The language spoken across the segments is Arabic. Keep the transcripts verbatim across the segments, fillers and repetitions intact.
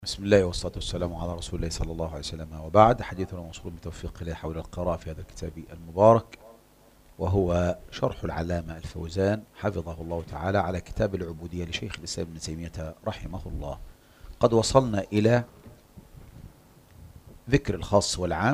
بسم الله والصلاة والسلام على رسول الله صلى الله عليه وسلم، وبعد. حديثنا موصول بتوفيق الله حول القراءة في هذا الكتاب المبارك، وهو شرح العلامة الفوزان حفظه الله تعالى على كتاب العبودية لشيخ الإسلام ابن تيمية رحمه الله. قد وصلنا إلى ذكر الخاص والعام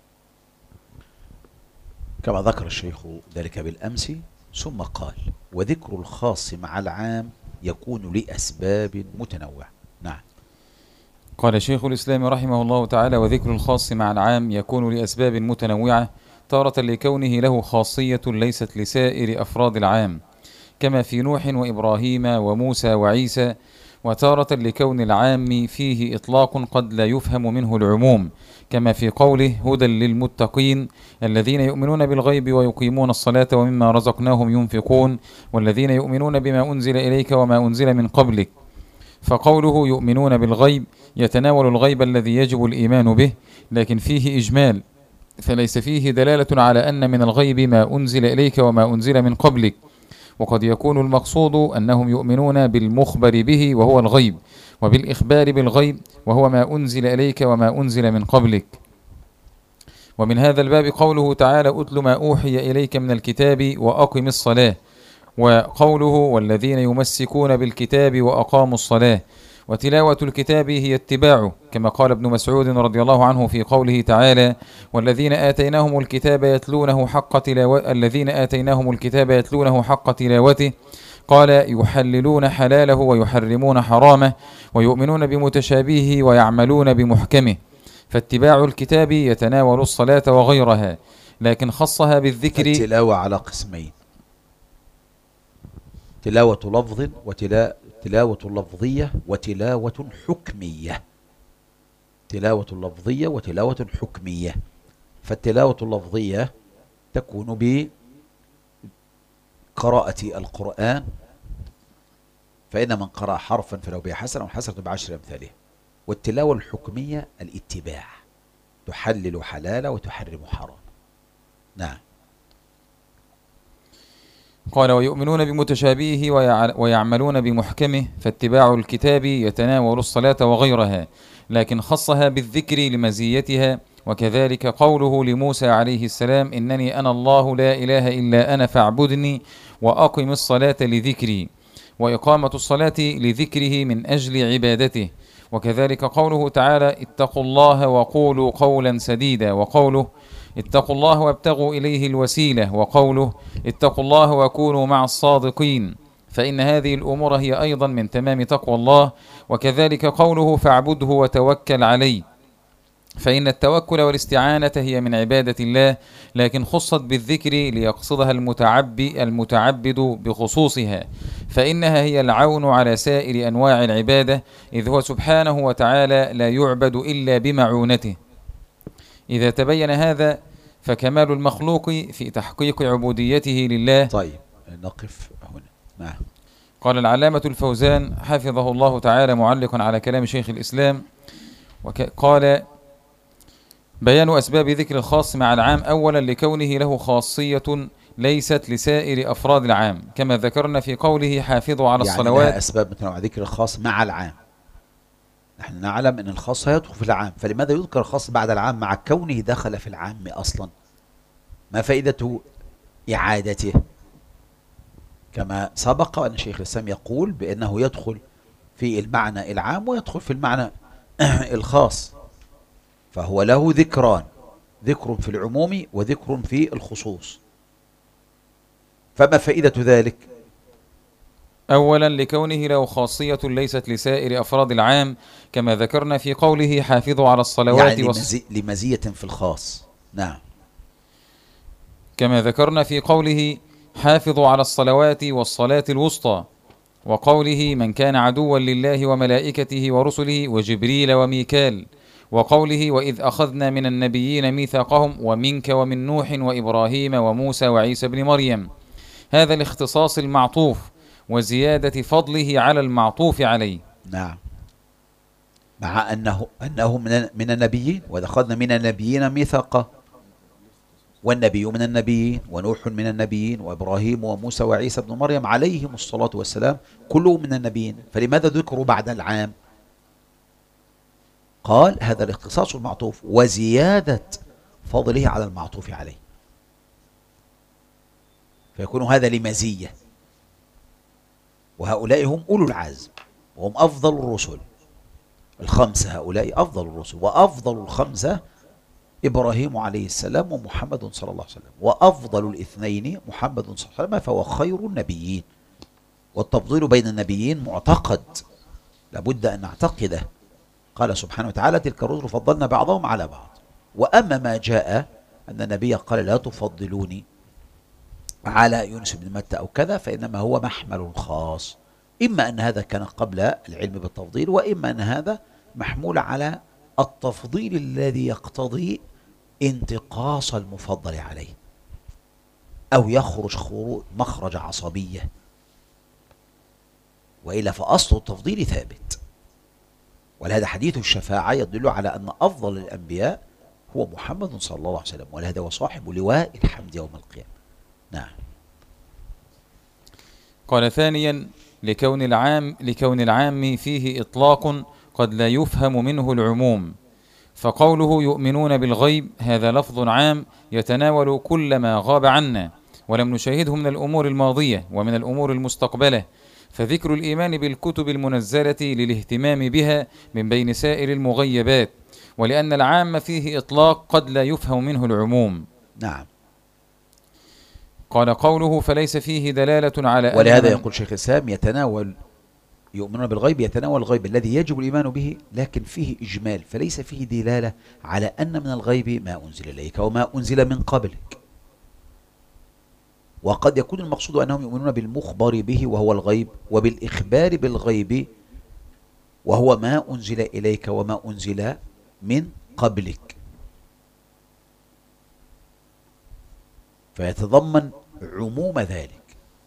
كما ذكر الشيخ ذلك بالأمس، ثم قال: وذكر الخاص مع العام يكون لأسباب متنوعة. نعم. قال شيخ الإسلام رحمه الله تعالى: وذكر الخاص مع العام يكون لأسباب متنوعة، تارة لكونه له خاصية ليست لسائر أفراد العام كما في نوح وإبراهيم وموسى وعيسى، وتارة لكون العام فيه إطلاق قد لا يفهم منه العموم كما في قوله: هدى للمتقين الذين يؤمنون بالغيب ويقيمون الصلاة ومما رزقناهم ينفقون والذين يؤمنون بما أنزل إليك وما أنزل من قبلك. فقوله يؤمنون بالغيب يتناول الغيب الذي يجب الإيمان به، لكن فيه إجمال، فليس فيه دلالة على أن من الغيب ما أنزل إليك وما أنزل من قبلك، وقد يكون المقصود أنهم يؤمنون بالمخبر به وهو الغيب، وبالإخبار بالغيب وهو ما أنزل إليك وما أنزل من قبلك. ومن هذا الباب قوله تعالى: أتل ما أوحي إليك من الكتاب وأقم الصلاة، وقوله: والذين يمسكون بالكتاب وأقاموا الصلاة. وتلاوة الكتاب هي اتباعه، كما قال ابن مسعود رضي الله عنه في قوله تعالى: والذين آتيناهم الكتاب يتلونه حق تلاوته الذين آتيناهم الكتاب يتلونه حق تلاوته. قال: يحللون حلاله ويحرمون حرامه ويؤمنون بمتشابهه ويعملون بمحكمه. فاتباع الكتاب يتناول الصلاة وغيرها، لكن خصها بالذكر. التلاوة على قسمين: تلاوة لفظ وتلاوة لفظية وتلاوة حكمية. تلاوة لفظية وتلاوة حكمية. فالتلاوة اللفظية تكون بقراءة القرآن، فإن من قرأ حرفا فلو به حسنة وحسنة بعشر أمثاله. والتلاوة الحكمية الاتباع، تحلل حلالا وتحرم حرام. نعم. قال: ويؤمنون بمتشابهه ويعملون بمحكمه. فاتباع الكتاب يتناول الصلاة وغيرها، لكن خصها بالذكر لمزيتها. وكذلك قوله لموسى عليه السلام: إنني أنا الله لا إله إلا أنا فاعبدني وأقم الصلاة لذكري. وإقامة الصلاة لذكره من أجل عبادته. وكذلك قوله تعالى: اتقوا الله وقولوا قولا سديدا. وقوله: اتقوا الله وابتغوا إليه الوسيلة. وقوله: اتقوا الله وكونوا مع الصادقين. فإن هذه الأمور هي أيضا من تمام تقوى الله. وكذلك قوله: فاعبده وتوكل عليه. فإن التوكل والاستعانة هي من عبادة الله، لكن خصت بالذكر ليقصدها المتعبد المتعبد بخصوصها، فإنها هي العون على سائر أنواع العبادة، إذ هو سبحانه وتعالى لا يعبد إلا بمعونته. إذا تبين هذا فكمال المخلوق في تحقيق عبوديته لله. طيب، نقف هنا. نعم. قال العلامة الفوزان حفظه الله تعالى معلقا على كلام شيخ الإسلام، قال: بيان أسباب ذكر الخاص مع العام: أولا لكونه له خاصية ليست لسائر أفراد العام، كما ذكرنا في قوله: حافظوا على يعني الصلوات. لها أسباب متنوعة. ذكر الخاص مع العام، نحن نعلم أن الخاص يدخل في العام، فلماذا يذكر الخاص بعد العام مع كونه دخل في العام أصلا؟ ما فائدة إعادته؟ كما سبق أن شيخ الإسلام يقول بأنه يدخل في المعنى العام ويدخل في المعنى الخاص، فهو له ذكران: ذكر في العموم وذكر في الخصوص. فما فائدة ذلك؟ أولا لكونه له خاصية ليست لسائر أفراد العام، كما ذكرنا في قوله: حافظوا على الصلوات. يعني لمزي... لمزية في الخاص. نعم. كما ذكرنا في قوله: حافظوا على الصلوات والصلاة الوسطى. وقوله: من كان عدوا لله وملائكته ورسله وجبريل وميكال. وقوله: وإذ أخذنا من النبيين ميثاقهم ومنك ومن نوح وإبراهيم وموسى وعيسى بن مريم. هذا الاختصاص المعطوف وزيادة فضله على المعطوف عليه. نعم. مع أنه أنه من من النبيين، وإذ أخذنا من النبيين ميثاقا، والنبي من النبيين، ونوح من النبيين، وإبراهيم وموسى وعيسى بن مريم عليهم الصلاة والسلام كلهم من النبيين، فلماذا ذكروا بعد العام؟ قال هذا الاختصاص المعطوف وزيادة فضله على المعطوف عليه، فيكون هذا لمزية. وهؤلاء هم أولو العزم وهم أفضل الرسل الخمسة، هؤلاء أفضل الرسل، وأفضل الخمسة إبراهيم عليه السلام ومحمد صلى الله عليه وسلم، وأفضل الاثنين محمد صلى الله عليه وسلم، فهو خير النبيين. والتفضيل بين النبيين معتقد، لابد أن نعتقده. قال سبحانه وتعالى تلك الرسل فضلنا بعضهم على بعض. وأما ما جاء أن النبي قال لا تفضلوني على يونس بن متى أو كذا، فإنما هو محمل خاص، إما أن هذا كان قبل العلم بالتفضيل، وإما أن هذا محمول على التفضيل الذي يقتضي انتقاص المفضل عليه، أو يخرج خروج مخرج عصبية، وإلا فأصل التفضيل ثابت. ولهذا حديث الشفاعة يدل على أن أفضل الأنبياء هو محمد صلى الله عليه وسلم، ولهذا هو صاحب لواء الحمد يوم القيامة. نعم. قال ثانيا لكون العام لكون العام فيه إطلاق قد لا يفهم منه العموم، فقوله يؤمنون بالغيب هذا لفظ عام يتناول كل ما غاب عنا ولم نشاهده من الأمور الماضية ومن الأمور المستقبلة، فذكر الإيمان بالكتب المنزلة للاهتمام بها من بين سائر المغيبات، ولأن العام فيه إطلاق قد لا يفهم منه العموم. نعم. قال قوله فليس فيه دلالة على أن ولهذا يقول شيخ الإسلام يتناول يؤمنون بالغيب، يتناول الغيب الذي يجب الإيمان به، لكن فيه إجمال، فليس فيه دلالة على أن من الغيب ما أنزل إليك وما أنزل من قبلك. وقد يكون المقصود أنهم يؤمنون بالمخبر به وهو الغيب، وبالإخبار بالغيب وهو ما أنزل إليك وما أنزل من قبلك، فيتضمن عموم ذلك.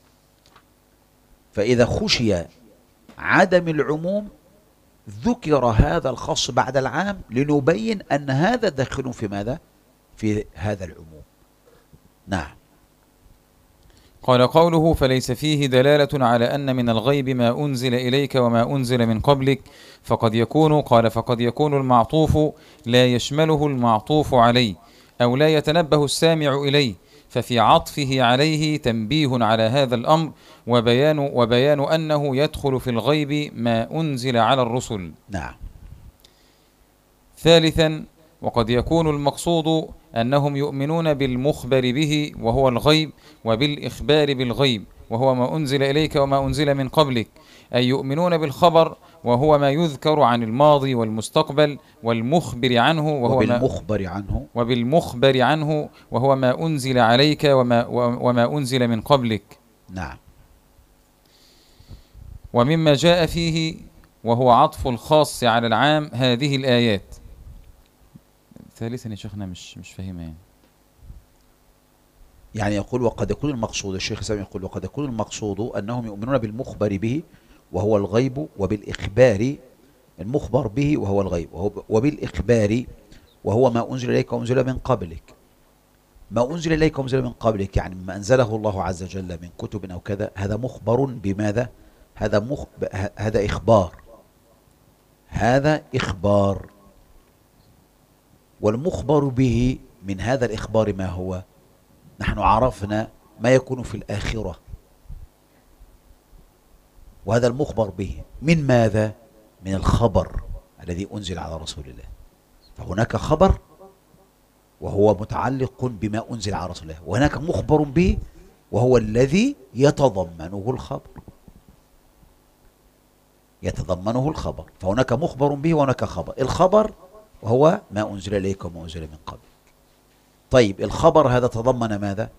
فإذا خشي عدم العموم ذكر هذا الخاص بعد العام لنبين أن هذا داخل في ماذا؟ في هذا العموم. نعم. قال قوله فليس فيه دلالة على أن من الغيب ما أنزل إليك وما أنزل من قبلك، فقد يكون قال فقد يكون المعطوف لا يشمله المعطوف عليه، أو لا يتنبه السامع إليه، ففي عطفه عليه تنبيه على هذا الأمر وبيان, وبيان أنه يدخل في الغيب ما أنزل على الرسل. نعم. ثالثا وقد يكون المقصود أنهم يؤمنون بالمخبر به وهو الغيب، وبالإخبار بالغيب وهو ما أنزل إليك وما أنزل من قبلك، أي يؤمنون بالخبر وهو ما يذكر عن الماضي والمستقبل، والمخبر عنه وهو وبالمخبر عنه وبالمخبر عنه وهو ما أنزل عليك وما, وما أنزل من قبلك. نعم. ومما جاء فيه وهو عطف الخاص على العام هذه الآيات. ثالثا يا شيخنا مش مش فاهمها يعني. يعني يقول وقد يكون المقصود، الشيخ سامي يقول وقد يكون المقصود أنهم يؤمنون بالمخبر به وهو الغيب، وبالإخبار المخبر به وهو الغيب، وبالإخبار وهو ما أنزل إليك وأنزل من قبلك. ما أنزل إليك وأنزل من قبلك يعني ما أنزله الله عز وجل من كتب أو كذا، هذا مخبر بماذا؟ هذا مخ... هذا إخبار، هذا إخبار. والمخبر به من هذا الإخبار ما هو؟ نحن عرفنا ما يكون في الآخرة، وهذا المخبر به من ماذا؟ من الخبر الذي أنزل على رسول الله. فهناك خبر وهو متعلق بما أنزل على رسول الله، وهناك مخبر به وهو الذي يتضمنه الخبر يتضمنه الخبر فهناك مخبر به وهناك خبر. الخبر وهو ما أنزل إليك وما أنزل من قبل. طيب الخبر هذا تضمن ماذا؟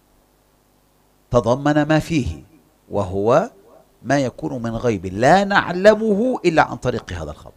تضمن ما فيه، وهو ما يكون من غيب لا نعلمه إلا عن طريق هذا الخبر.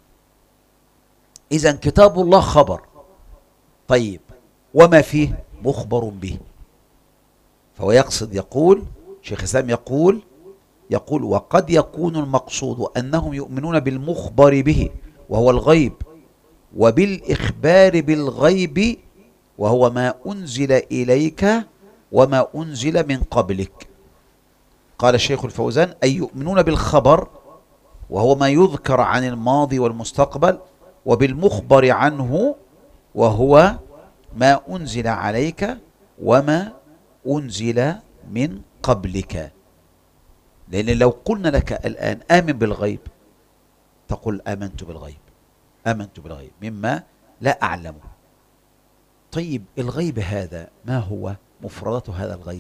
إذن كتاب الله خبر، طيب وما فيه مخبر به. فهو يقصد يقول شيخ الإسلام يقول يقول وقد يكون المقصود أنهم يؤمنون بالمخبر به وهو الغيب، وبالإخبار بالغيب وهو ما أنزل إليك وما أنزل من قبلك. قال الشيخ الفوزان أي يؤمنون بالخبر وهو ما يذكر عن الماضي والمستقبل، وبالمخبر عنه وهو ما أنزل عليك وما أنزل من قبلك. لأن لو قلنا لك الآن آمن بالغيب تقول آمنت بالغيب، آمنت بالغيب مما لا أعلمه. طيب الغيب هذا ما هو مفردات هذا الغيب؟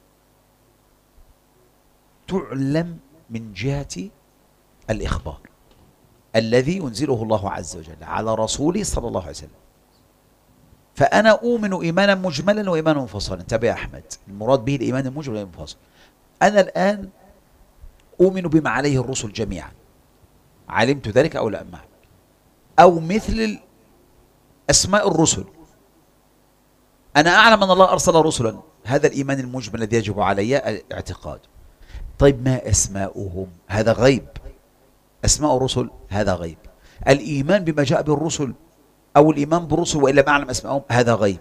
تعلم من جهة الإخبار الذي ينزله الله عز وجل على رسوله صلى الله عليه وسلم. فأنا أؤمن إيمانا مجملا وإيمانا مفصلا. انتبه يا أحمد، المراد به الإيمان المجمل والمفصل. أنا الآن أؤمن بما عليه الرسل جميعا، علمت ذلك أو لا أم أو مثل أسماء الرسل، أنا أعلم أن الله أرسل رسلا، هذا الإيمان المجمل الذي يجب علي اعتقاده. طيب ما أسماؤهم؟ هذا غيب. أسماء الرسل هذا غيب. الإيمان بما جاء بالرسل أو الإيمان بالرسل وإن لم أعلم أسماءهم هذا غيب.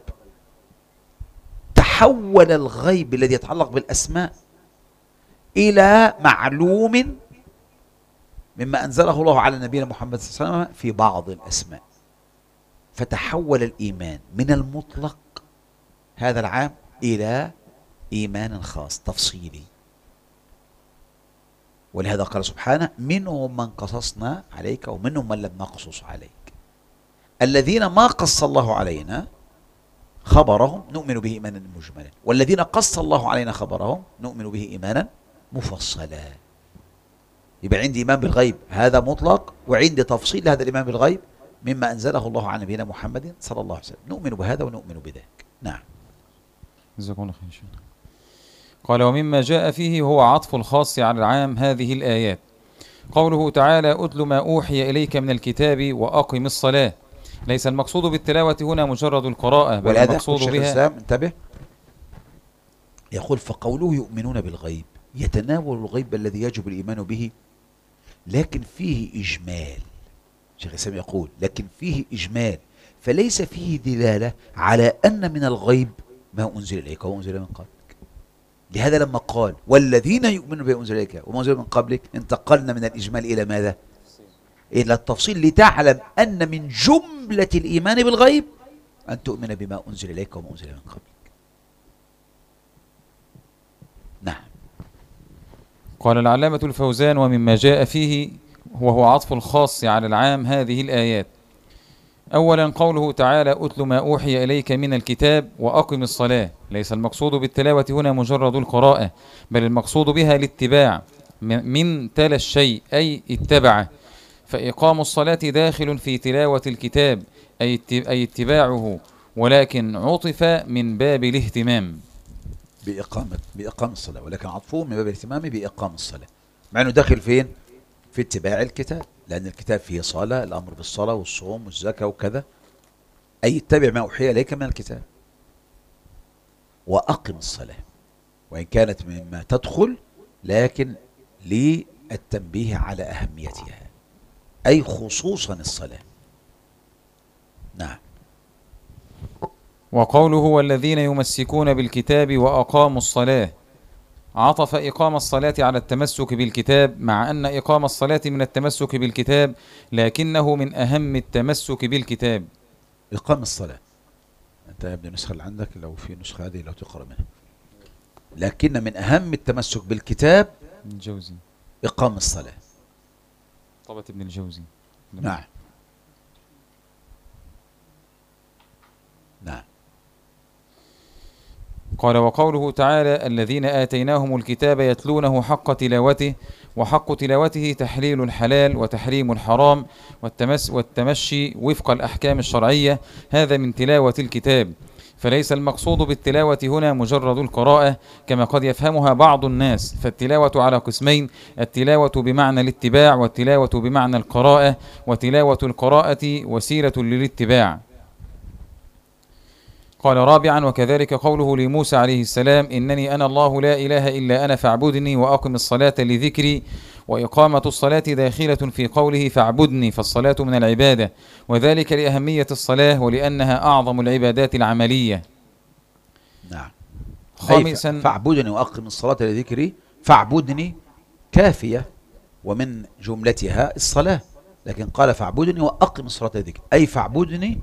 تحول الغيب الذي يتعلق بالأسماء إلى معلوم مما أنزله الله على نبينا محمد صلى الله عليه وسلم في بعض الأسماء، فتحول الإيمان من المطلق هذا العام إلى إيمان خاص تفصيلي. ولهذا قال سبحانه منهم من قصصنا عليك ومنهم من لم نقصص عليك. الذين ما قص الله علينا خبرهم نؤمن به إيمانا مجملا، والذين قص الله علينا خبرهم نؤمن به إيمانا مفصلا. يبقى عندي إيمان بالغيب هذا مطلق، وعندي تفصيل هذا الإيمان بالغيب مما أنزله الله على نبينا محمد صلى الله عليه وسلم، نؤمن بهذا ونؤمن بذاك. نعم. جزاكم الله خير. قال ومما جاء فيه هو عطف الخاص على العام هذه الآيات. قوله تعالى أتل ما أوحي إليك من الكتاب وأقم الصلاة، ليس المقصود بالتلاوة هنا مجرد القراءة، بل المقصود بها. انتبه، يقول فقوله يؤمنون بالغيب يتناول الغيب الذي يجب الإيمان به، لكن فيه إجمال. شيخ الإسلام يقول لكن فيه إجمال، فليس فيه دلالة على أن من الغيب ما أنزل إليك وأنزل من قبلك. لهذا لما قال والذين يؤمنون بما أنزل إليك وما أنزل من قبلك انتقلنا من الإجمال إلى ماذا؟ إلى التفصيل، لتعلم أن من جملة الإيمان بالغيب أن تؤمن بما أنزل إليك وما أنزل من قبلك. نعم. قال العلامة الفوزان ومما جاء فيه وهو عطف الخاص على العام هذه الآيات. أولا قوله تعالى أتل ما أوحي إليك من الكتاب وأقم الصلاة، ليس المقصود بالتلاوة هنا مجرد القراءة، بل المقصود بها الاتباع، من تلا الشيء أي اتبعه، فإقام الصلاة داخل في تلاوة الكتاب أي اتباعه، ولكن عطف من باب الاهتمام بإقامة بإقام الصلاة، ولكن عطفه من باب الاهتمام بإقام الصلاة، مع أنه داخل فين؟ في اتباع الكتاب، لأن الكتاب فيه صلاة، الأمر بالصلاة والصوم والزكاة وكذا، أي اتبع ما أوحي إليك من الكتاب وأقم الصلاة، وإن كانت مما تدخل لكن للتنبيه على أهميتها، أي خصوصا الصلاة. نعم. وقوله والذين يمسكون بالكتاب وأقاموا الصلاة، عطف إقام الصلاة على التمسك بالكتاب، مع أن إقام الصلاة من التمسك بالكتاب، لكنه من أهم التمسك بالكتاب. إقام الصلاة، أنت يا ابني النسخة اللي عندك لو في نسخة هذه لو تقرأ منها، لكن من أهم التمسك بالكتاب الجوزي إقام الصلاة. طبعة ابن الجوزي. نعم. نعم. قال وقوله تعالى الذين آتيناهم الكتاب يتلونه حق تلاوته، وحق تلاوته تحليل الحلال وتحريم الحرام والتمس والتمشي وفق الأحكام الشرعية، هذا من تلاوة الكتاب، فليس المقصود بالتلاوة هنا مجرد القراءة كما قد يفهمها بعض الناس، فالتلاوة على قسمين: التلاوة بمعنى الاتباع، والتلاوة بمعنى القراءة، وتلاوة القراءة وسيلة للاتباع. قال رابعا وكذلك قوله لموسى عليه السلام إنني أنا الله لا إله إلا أنا فاعبدني وأقم الصلاة لذكري، وإقامة الصلاة داخلة في قوله فاعبدني، فالصلاة من العبادة، وذلك لأهمية الصلاة ولأنها أعظم العبادات العملية. نعم. خامسا فاعبدني وأقم الصلاة لذكري، فاعبدني كافية ومن جملتها الصلاة، لكن قال فاعبدني وأقم الصلاة ذكر، أي فاعبدني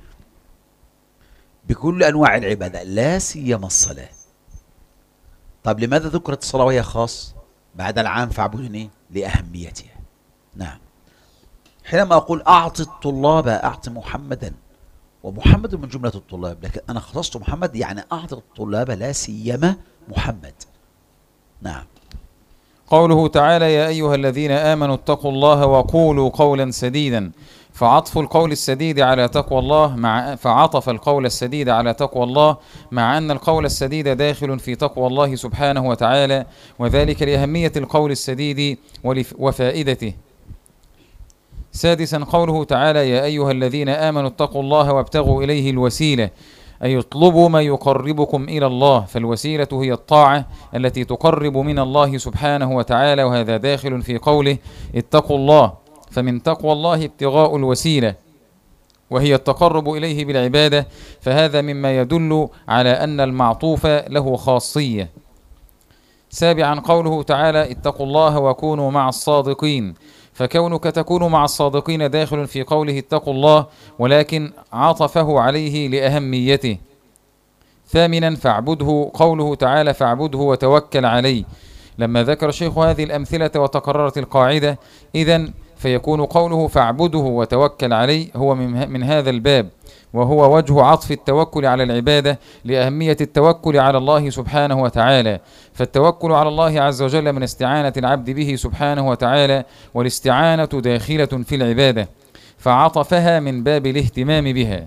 بكل أنواع العبادة لا سيما الصلاة. طب لماذا ذكرت الصلاة وهي خاص بعد العام فاعبدني؟ لأهميتها. نعم. حينما أقول أعط الطلاب أعط محمدا، ومحمد من جملة الطلاب، لكن أنا خصصت محمد يعني أعط الطلاب لا سيما محمد. نعم. قوله تعالى: يا أيها الذين آمنوا اتقوا الله وقولوا قولا سديدا، فعطف القول السديد على تقوى الله مع فعطف القول السديد على تقوى الله، مع أن القول السديد داخل في تقوى الله سبحانه وتعالى، وذلك لأهمية القول السديد وفائدته. سادسا قوله تعالى: يا أيها الذين آمنوا اتقوا الله وابتغوا إليه الوسيلة، أي اطلبوا ما يقربكم إلى الله، فالوسيلة هي الطاعة التي تقرب من الله سبحانه وتعالى، وهذا داخل في قوله اتقوا الله، فمن تقوى الله ابتغاء الوسيلة وهي التقرب إليه بالعبادة، فهذا مما يدل على أن المعطوف له خاصية. سابعا قوله تعالى: اتقوا الله وكونوا مع الصادقين، فكونك تكون مع الصادقين داخل في قوله اتقوا الله، ولكن عطفه عليه لأهميته. ثامنا فاعبده، قوله تعالى: فاعبده وتوكل عليه، لما ذكر الشيخ هذه الأمثلة وتكررت القاعدة، إذن فيكون قوله فاعبده وتوكل عليه هو من, من هذا الباب، وهو وجه عطف التوكل على العبادة لأهمية التوكل على الله سبحانه وتعالى. فالتوكل على الله عز وجل من استعانة العبد به سبحانه وتعالى، والاستعانة داخلة في العبادة، فعطفها من باب الاهتمام بها.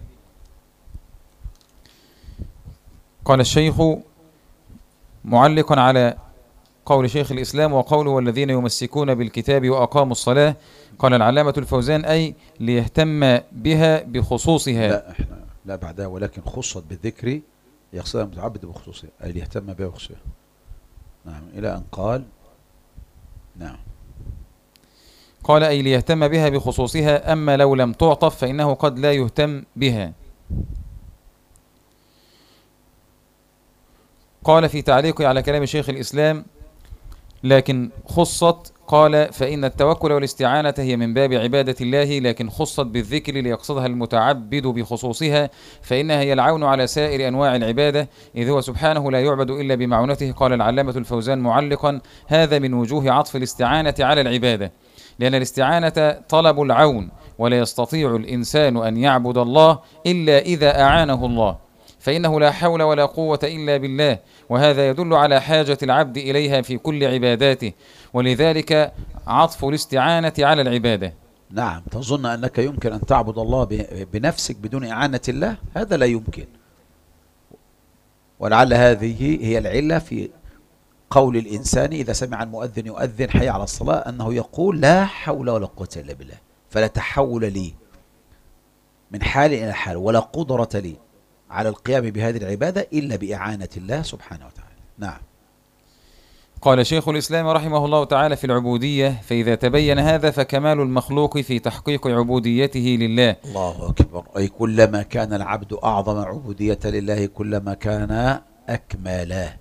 قال الشيخ معلقا على قول شيخ الإسلام وقوله: والذين يمسكون بالكتاب وأقاموا الصلاة، قال العلامة الفوزان: أي ليهتم بها بخصوصها. لا احنا لا بعدها، ولكن خصت بالذكر يقصدها المتعبد بخصوصها، أي ليهتم بها بخصوصها. نعم، إلى أن قال نعم قال أي ليهتم بها بخصوصها، أما لو لم تعطف فإنه قد لا يهتم بها. قال في تعليقه على كلام شيخ الإسلام: لكن خصت، قال: فإن التوكل والاستعانة هي من باب عبادة الله، لكن خصت بالذكر ليقصدها المتعبد بخصوصها، فإنها هي العون على سائر أنواع العبادة، إذ هو سبحانه لا يعبد إلا بمعونته. قال العلامة الفوزان معلقا: هذا من وجوه عطف الاستعانة على العبادة، لأن الاستعانة طلب العون، ولا يستطيع الإنسان أن يعبد الله إلا إذا أعانه الله، فإنه لا حول ولا قوة إلا بالله، وهذا يدل على حاجة العبد إليها في كل عباداته، ولذلك عطف الاستعانة على العبادة. نعم. تظن أنك يمكن أن تعبد الله بنفسك بدون إعانة الله؟ هذا لا يمكن. ولعل هذه هي العلة في قول الإنسان إذا سمع المؤذن يؤذن حي على الصلاة أنه يقول لا حول ولا قوة إلا بالله، فلا تحول لي من حال إلى حال، ولا قدرة لي على القيام بهذه العبادة إلا بإعانة الله سبحانه وتعالى. نعم. قال شيخ الإسلام رحمه الله تعالى في العبودية: فإذا تبين هذا فكمال المخلوق في تحقيق عبوديته لله. الله أكبر. أي كلما كان العبد أعظم عبودية لله كلما كان أكمله،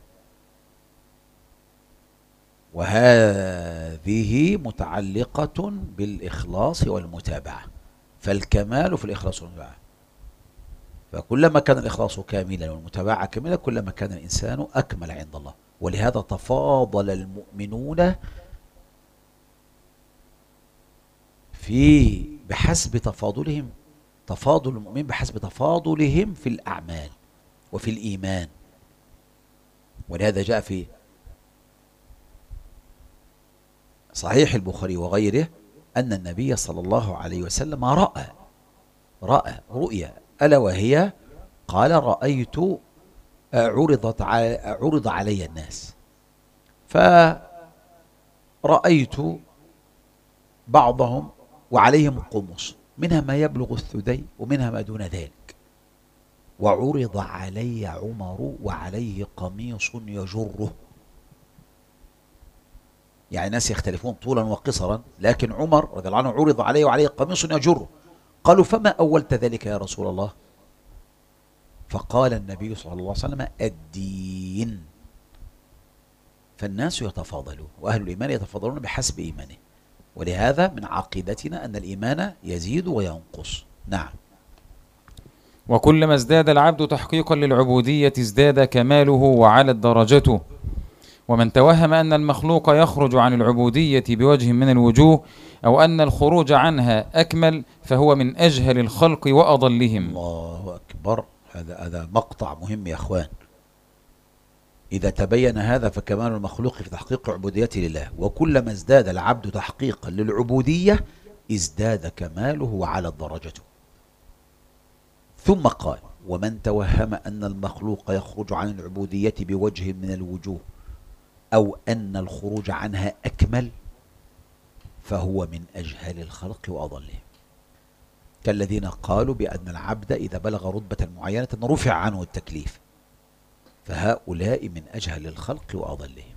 وهذه متعلقة بالإخلاص والمتابعة، فالكمال في الإخلاص والمتابعة، فكلما كان الإخلاص كاملا والمتابعة كاملة كلما كان الإنسان أكمل عند الله. ولهذا تفاضل المؤمنون في بحسب تفاضلهم، تفاضل المؤمنين بحسب تفاضلهم في الأعمال وفي الإيمان. ولهذا جاء في صحيح البخاري وغيره أن النبي صلى الله عليه وسلم رأى رأى رؤيا، ألا وهي قال: رأيت عرضت عرض علي الناس، فرأيت بعضهم وعليهم قمص، منها ما يبلغ الثدي ومنها ما دون ذلك، وعرض علي عمر وعليه قميص يجره. يعني ناس يختلفون طولا وقصرا، لكن عمر رضي الله عنه عرض عليه وعليه قميص يجره. قالوا: فما أولت ذلك يا رسول الله؟ فقال النبي صلى الله عليه وسلم: الدين. فالناس يتفاضلون، وأهل الإيمان يتفاضلون بحسب إيمانه. ولهذا من عقيدتنا أن الإيمان يزيد وينقص. نعم. وكلما ازداد العبد تحقيقا للعبودية ازداد كماله وعلت درجته. ومن توهم أن المخلوق يخرج عن العبودية بوجه من الوجوه أو أن الخروج عنها أكمل فهو من أجهل الخلق وأضلهم. الله أكبر. هذا هذا مقطع مهم يا أخوان. إذا تبين هذا فكمال المخلوق في تحقيق عبوديته لله، وكلما ازداد العبد تحقيقا للعبودية ازداد كماله وعلت درجته. ثم قال: ومن توهم أن المخلوق يخرج عن العبودية بوجه من الوجوه أو أن الخروج عنها أكمل فهو من أجهل الخلق وأضلهم، كالذين قالوا بأن العبد إذا بلغ رتبة معينة رفع عنه التكليف، فهؤلاء من أجهل الخلق وأضلهم.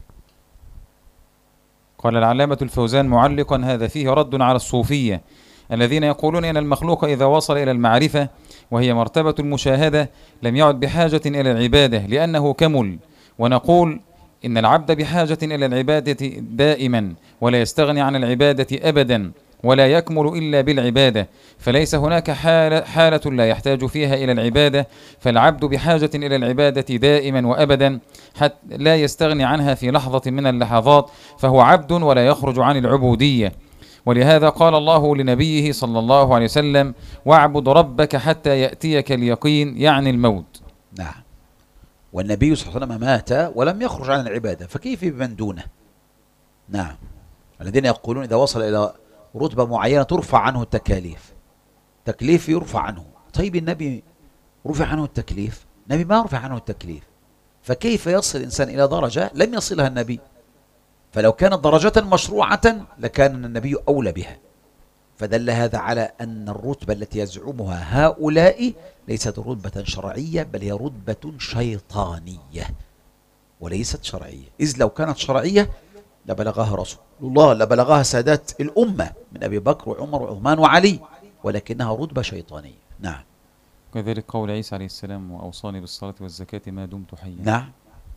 قال العلامة الفوزان معلقا: هذا فيه رد على الصوفية الذين يقولون إن المخلوق إذا وصل إلى المعرفة وهي مرتبة المشاهدة لم يعد بحاجة إلى العبادة لأنه كمل، ونقول إن العبد بحاجة إلى العبادة دائما ولا يستغني عن العبادة أبدا ولا يكمل إلا بالعبادة، فليس هناك حالة, حالة لا يحتاج فيها إلى العبادة، فالعبد بحاجة إلى العبادة دائما وأبدا حتى لا يستغني عنها في لحظة من اللحظات، فهو عبد ولا يخرج عن العبودية. ولهذا قال الله لنبيه صلى الله عليه وسلم: واعبد ربك حتى يأتيك اليقين، يعني الموت. نعم. والنبي صلى الله عليه وسلم مات ولم يخرج عن العبادة، فكيف بمن دونه؟ نعم. الذين يقولون إذا وصل إلى رتبة معينة ترفع عنه التكاليف، تكليف يرفع عنه. طيب النبي رفع عنه التكليف؟ النبي ما رفع عنه التكليف، فكيف يصل الإنسان إلى درجة لم يصلها النبي؟ فلو كانت درجة مشروعة لكان النبي أولى بها. فدل هذا على أن الرتبة التي يزعمها هؤلاء ليست رتبة شرعية، بل هي رتبة شيطانية وليست شرعية، إذ لو كانت شرعية لبلغها رسول الله، لبلغها سادات الأمة من أبي بكر وعمر وعثمان وعلي، ولكنها رتبة شيطانية. نعم. كذلك قول عيسى عليه السلام: وأوصاني بالصلاة والزكاة ما دمت حيا. نعم.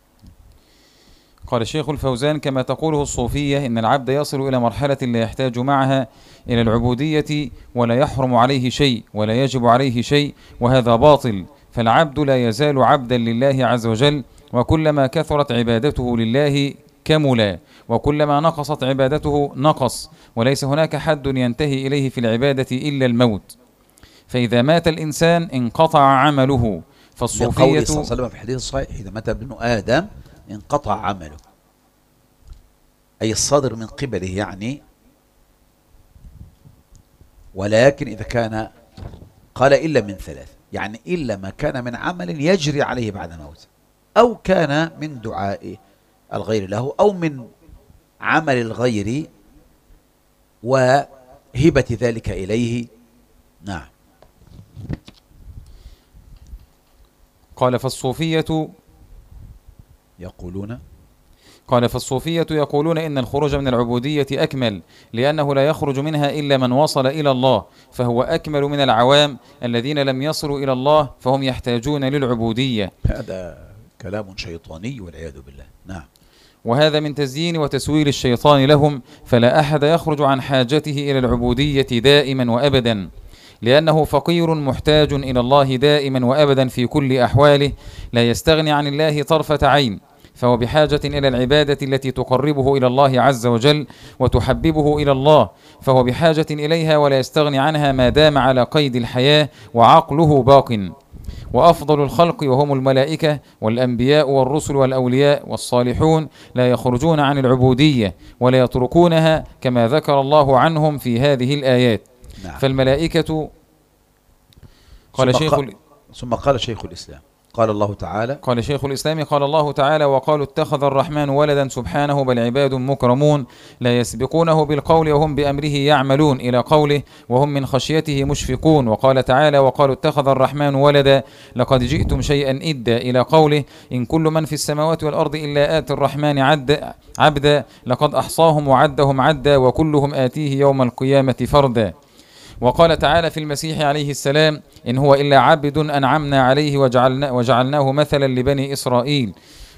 قال الشيخ الفوزان: كما تقوله الصوفية إن العبد يصل إلى مرحلة لا يحتاج معها إلى العبودية ولا يحرم عليه شيء ولا يجب عليه شيء، وهذا باطل، فالعبد لا يزال عبدا لله عز وجل، وكلما كثرت عبادته لله كملا، وكلما نقصت عبادته نقص، وليس هناك حد ينتهي إليه في العبادة إلا الموت، فإذا مات الإنسان انقطع عمله. فالصوفية يقول صلى الله عليه وسلم في الحديث الصحيح: إذا مات ابن آدم انقطع عمله، أي الصادر من قبله يعني. ولكن إذا كان قال إلا من ثلاث، يعني إلا ما كان من عمل يجري عليه بعد موته، أو كان من دعاء الغير له، أو من عمل الغير وهبة ذلك إليه. نعم. قال فالصوفية يقولون قال فالصوفية يقولون إن الخروج من العبودية أكمل، لأنه لا يخرج منها إلا من وصل إلى الله، فهو أكمل من العوام الذين لم يصلوا إلى الله فهم يحتاجون للعبودية. هذا كلام شيطاني والعياذ بالله. نعم. وهذا من تزيين وتسويل الشيطان لهم، فلا أحد يخرج عن حاجته إلى العبودية دائما وأبدا، لأنه فقير محتاج إلى الله دائما وأبدا في كل أحواله، لا يستغني عن الله طرفة عين، فهو بحاجة إلى العبادة التي تقربه إلى الله عز وجل وتحببه إلى الله، فهو بحاجة إليها ولا يستغني عنها ما دام على قيد الحياة وعقله باق. وأفضل الخلق وهم الملائكة والأنبياء والرسل والأولياء والصالحون لا يخرجون عن العبودية ولا يتركونها كما ذكر الله عنهم في هذه الآيات. نعم. فالملائكة قال ثم شيخ قال ثم قال شيخ الإسلام قال الله تعالى قال شيخ الإسلام قال الله تعالى: وقالوا اتخذ الرحمن ولدا سبحانه بل عباد مكرمون لا يسبقونه بالقول وهم بأمره يعملون، إلى قوله: وهم من خشيته مشفقون. وقال تعالى: وقالوا اتخذ الرحمن ولدا لقد جئتم شيئا إدا، إلى قوله: إن كل من في السماوات والأرض إلا آتي الرحمن عد عبدا لقد أحصاهم وعدهم عدا وكلهم آتيه يوم القيامة فردا. وقال تعالى في المسيح عليه السلام: إن هو إلا عبد أنعمنا عليه وجعلنا وجعلناه مثلا لبني إسرائيل.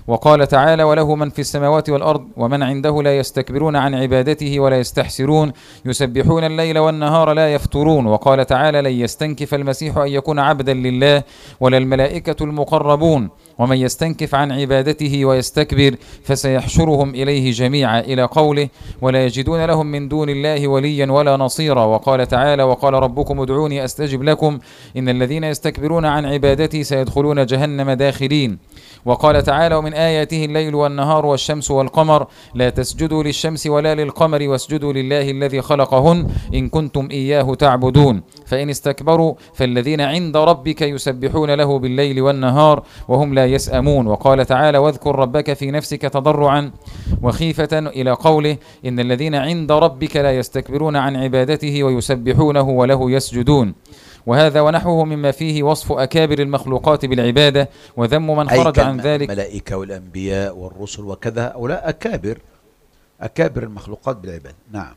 وقال تعالى وله من في السماوات والأرض ومن عنده لا يستكبرون عن عبادته ولا يستحسرون يسبحون الليل والنهار لا يفترون. وقال تعالى لن يستنكف المسيح أن يكون عبدا لله ولا الملائكة المقربون ومن يستنكف عن عبادته ويستكبر فسيحشرهم إليه جميعا إلى قوله ولا يجدون لهم من دون الله وليا ولا نصيرا. وقال تعالى وقال ربكم ادعوني أستجب لكم إن الذين يستكبرون عن عبادتي سيدخلون جهنم داخرين. وقال تعالى ومن آياته الليل والنهار والشمس والقمر لا تسجدوا للشمس ولا للقمر واسجدوا لله الذي خلقهن إن كنتم إياه تعبدون فإن استكبروا فالذين عند ربك يسبحون له بالليل والنهار وهم لا يسأمون. وقال تعالى واذكر ربك في نفسك تضرعا وخيفة إلى قوله إن الذين عند ربك لا يستكبرون عن عبادته ويسبحونه وله يسجدون. وهذا ونحوه مما فيه وصف أكابر المخلوقات بالعبادة وذم من خرج عن ذلك. الملائكة والأنبياء والرسل وكذا هؤلاء أكابر أكابر المخلوقات بالعبادة. نعم.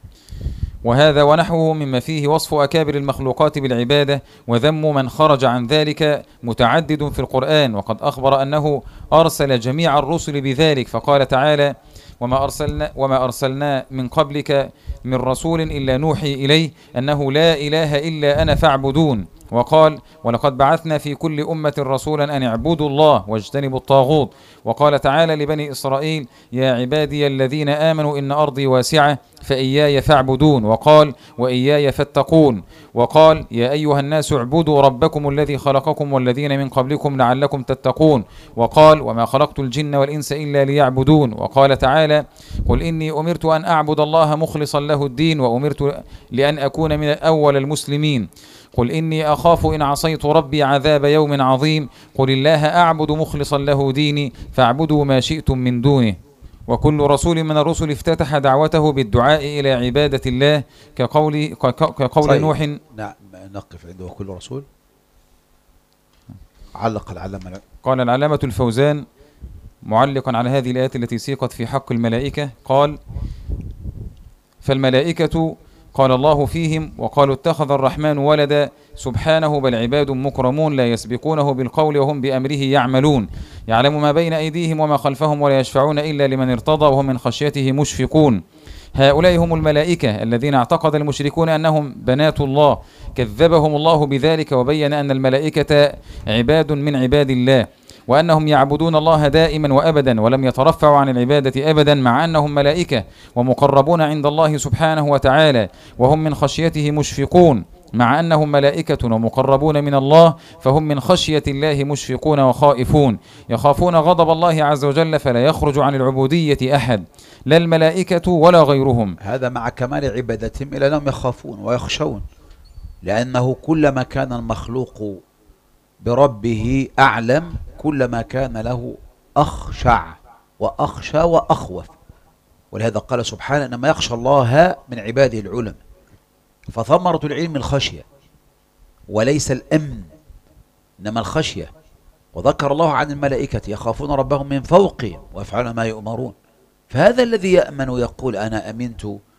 وهذا ونحوه مما فيه وصف أكابر المخلوقات بالعبادة وذم من خرج عن ذلك متعدد في القرآن. وقد أخبر أنه أرسل جميع الرسل بذلك فقال تعالى وما أرسلنا, وما أرسلنا من قبلك من رسول إلا نوحي إليه أنه لا إله إلا أنا فاعبدون. وقال ولقد بعثنا في كل أمة رسولا أن اعبدوا الله واجتنبوا الطاغوت. وقال تعالى لبني إسرائيل يا عبادي الذين آمنوا إن أرضي واسعة فإياي فاعبدون. وقال وإياي فاتقون. وقال يا أيها الناس اعبدوا ربكم الذي خلقكم والذين من قبلكم لعلكم تتقون. وقال وما خلقت الجن والإنس إلا ليعبدون. وقال تعالى قل إني أمرت أن أعبد الله مخلصا له الدين وأمرت لأن أكون من أول المسلمين. قل إني أخاف إن عصيت ربي عذاب يوم عظيم. قل الله أعبد مخلصا له ديني فاعبدوا ما شئتم من دونه. وكل رسول من الرسل افتتح دعوته بالدعاء إلى عبادة الله كقول, كقول طيب. نوح. نعم نقف عنده وكل رسول. علق العلامة قال العلامة الفوزان معلقا على هذه الآيات التي سيقت في حق الملائكة قال فالملائكة قال الله فيهم وقالوا اتخذ الرحمن ولدا سبحانه بل عباد مكرمون لا يسبقونه بالقول وهم بأمره يعملون يعلم ما بين أيديهم وما خلفهم ولا يشفعون إلا لمن ارتضى وهم من خشيته مشفقون. هؤلاء هم الملائكة الذين اعتقد المشركون أنهم بنات الله كذبهم الله بذلك وبين أن الملائكة عباد من عباد الله وأنهم يعبدون الله دائما وأبدا ولم يترفعوا عن العبادة أبدا مع أنهم ملائكة ومقربون عند الله سبحانه وتعالى وهم من خشيته مشفقون. مع أنهم ملائكة ومقربون من الله فهم من خشية الله مشفقون وخائفون يخافون غضب الله عز وجل فلا يخرج عن العبودية أحد لا الملائكة ولا غيرهم. هذا مع كمال عبادتهم إلى أنهم يخافون ويخشون لأنه كلما كان المخلوق بربه أعلم كلما كان له أخشع وأخشى وأخوف. ولهذا قال سبحانه إنما يخشى الله من عباده العلماء. فثمرة العلم الخشية وليس الأمن إنما الخشية. وذكر الله عن الملائكة يخافون ربهم من فوقهم ويفعلون ما يؤمرون. فهذا الذي يأمن يقول أنا أمنت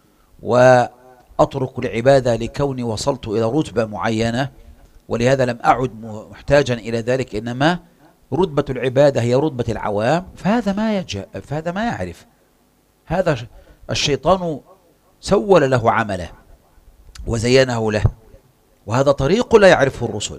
وأترك العبادة لكوني وصلت إلى رتبة معينة ولهذا لم أعد محتاجا إلى ذلك إنما رتبة العبادة هي رتبة العوام. فهذا ما يجهل فهذا ما يعرف. هذا الشيطان سول له عمله وزينه له وهذا طريق لا يعرفه الرسل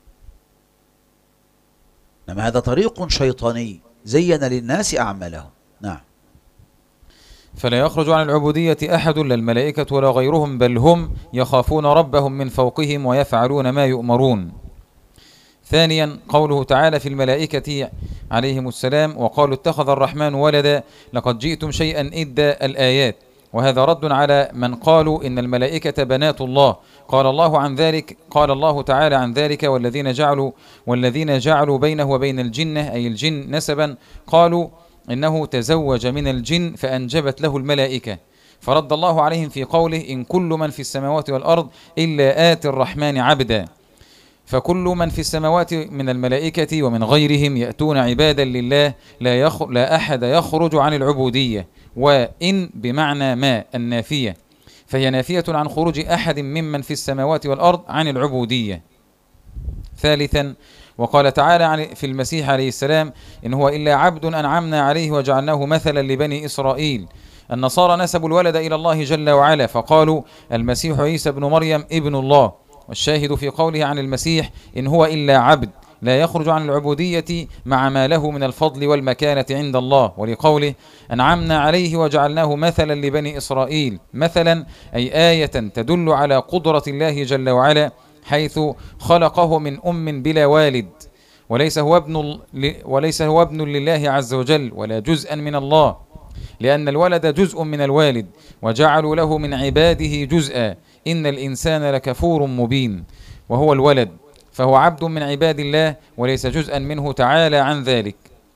إنما هذا طريق شيطاني زين للناس أعمالهم. نعم. فلا يخرج عن العبودية أحد لا الملائكة ولا غيرهم بل هم يخافون ربهم من فوقهم ويفعلون ما يؤمرون. ثانيا قوله تعالى في الملائكة عليهم السلام وقالوا اتخذ الرحمن ولدا لقد جئتم شيئا إدا الآيات. وهذا رد على من قالوا إن الملائكة بنات الله. قال الله عن ذلك قال الله تعالى عن ذلك والذين جعلوا والذين جعلوا بينه وبين الجنة أي الجن نسبا قالوا إنه تزوج من الجن فأنجبت له الملائكة. فرد الله عليهم في قوله إن كل من في السماوات والأرض إلا آتي الرحمن عبدا. فكل من في السماوات من الملائكة ومن غيرهم يأتون عبادا لله لا, يخ... لا أحد يخرج عن العبودية. وإن بمعنى ما النافية فهي نافية عن خروج أحد ممن في السماوات والأرض عن العبودية. ثالثا، وقال تعالى عن في المسيح عليه السلام: إن هو إلا عبد أنعمنا عليه وجعلناه مثلا لبني إسرائيل. النصارى نسبوا الولد إلى الله جل وعلا فقالوا: المسيح عيسى بن مريم ابن الله. والشاهد في قوله عن المسيح: إن هو إلا عبد، لا يخرج عن العبودية مع ما له من الفضل والمكانة عند الله. ولقوله: أنعمنا عليه وجعلناه مثلا لبني إسرائيل، مثلا أي آية تدل على قدرة الله جل وعلا، حيث خلقه من أم بلا والد، وليس هو ابن وليس هو ابن لله عز وجل ولا جزءا من الله، لأن الولد جزء من الوالد، وجعلوا له من عباده جزءا، إن الإنسان لكفور مبين. وهو الولد، فهو عبد من عباد الله وليس جزءا منه تعالى عن ذلك.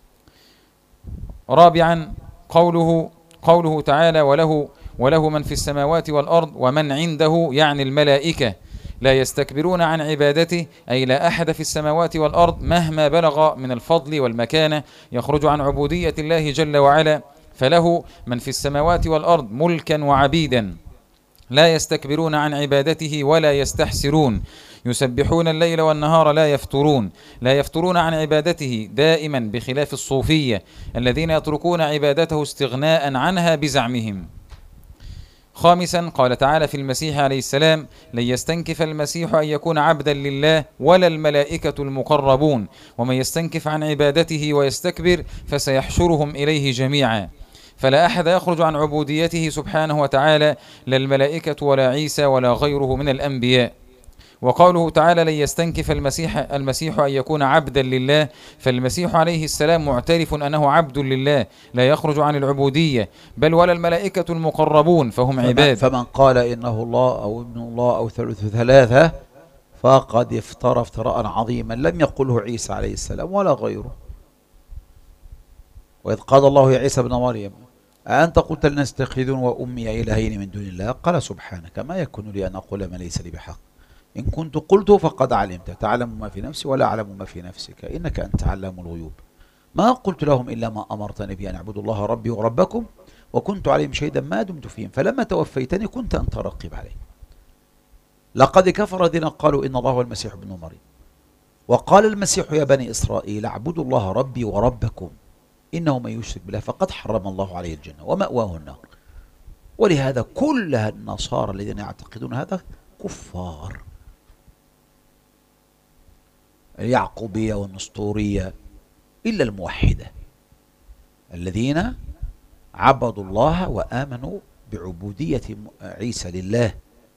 رابعا، قوله قوله تعالى: وله وله من في السماوات والأرض ومن عنده، يعني الملائكة، لا يستكبرون عن عبادته، أي لا أحد في السماوات والأرض مهما بلغ من الفضل والمكانة يخرج عن عبودية الله جل وعلا، فله من في السماوات والأرض ملكا وعبيدا، لا يستكبرون عن عبادته ولا يستحسرون، يسبحون الليل والنهار لا يفترون لا يفترون عن عبادته دائما، بخلاف الصوفية الذين يتركون عبادته استغناء عنها بزعمهم. خامسا، قال تعالى في المسيح عليه السلام: لن يستنكف المسيح أن يكون عبدا لله ولا الملائكة المقربون، ومن يستنكف عن عبادته ويستكبر فسيحشرهم إليه جميعا. فلا أحد يخرج عن عبوديته سبحانه وتعالى، لا الملائكة ولا عيسى ولا غيره من الأنبياء. وقوله تعالى: لن يستنكف المسيح المسيح أن يكون عبدا لله، فالمسيح عليه السلام معترف أنه عبد لله، لا يخرج عن العبودية، بل ولا الملائكة المقربون، فهم عباد. فمن قال إنه الله أو ابن الله أو ثالث ثلاثة فقد افترى افتراء عظيما لم يقله عيسى عليه السلام ولا غيره. وإذ قال الله يا عيسى بن مريم: أأنت قلت للناس اتخذون وأمي إلهين من دون الله؟ قال: سبحانك، ما يكون لي أن أقول ما ليس لي بحق، إن كنت قلته فقد علمت، تعلم ما في نفسي ولا أعلم ما في نفسك، إنك أنت علام الغيوب. ما قلت لهم إلا ما أمرتني به، أن اعبدوا الله ربي وربكم، وكنت عليهم شهيدا ما دمت فيهم، فلما توفيتني كنت أنت رقيب عليهم. لقد كفر الذين قالوا إن الله هو المسيح ابن مريم، وقال المسيح يا بني إسرائيل اعبدوا الله ربي وربكم، إنه من يشرك بالله فقد حرم الله عليه الجنة ومأواه النار. ولهذا كل النصارى الذين يعتقدون هذا كفار، اليعقوبية والنسطورية، إلا الموحدة الذين عبدوا الله وآمنوا بعبودية عيسى لله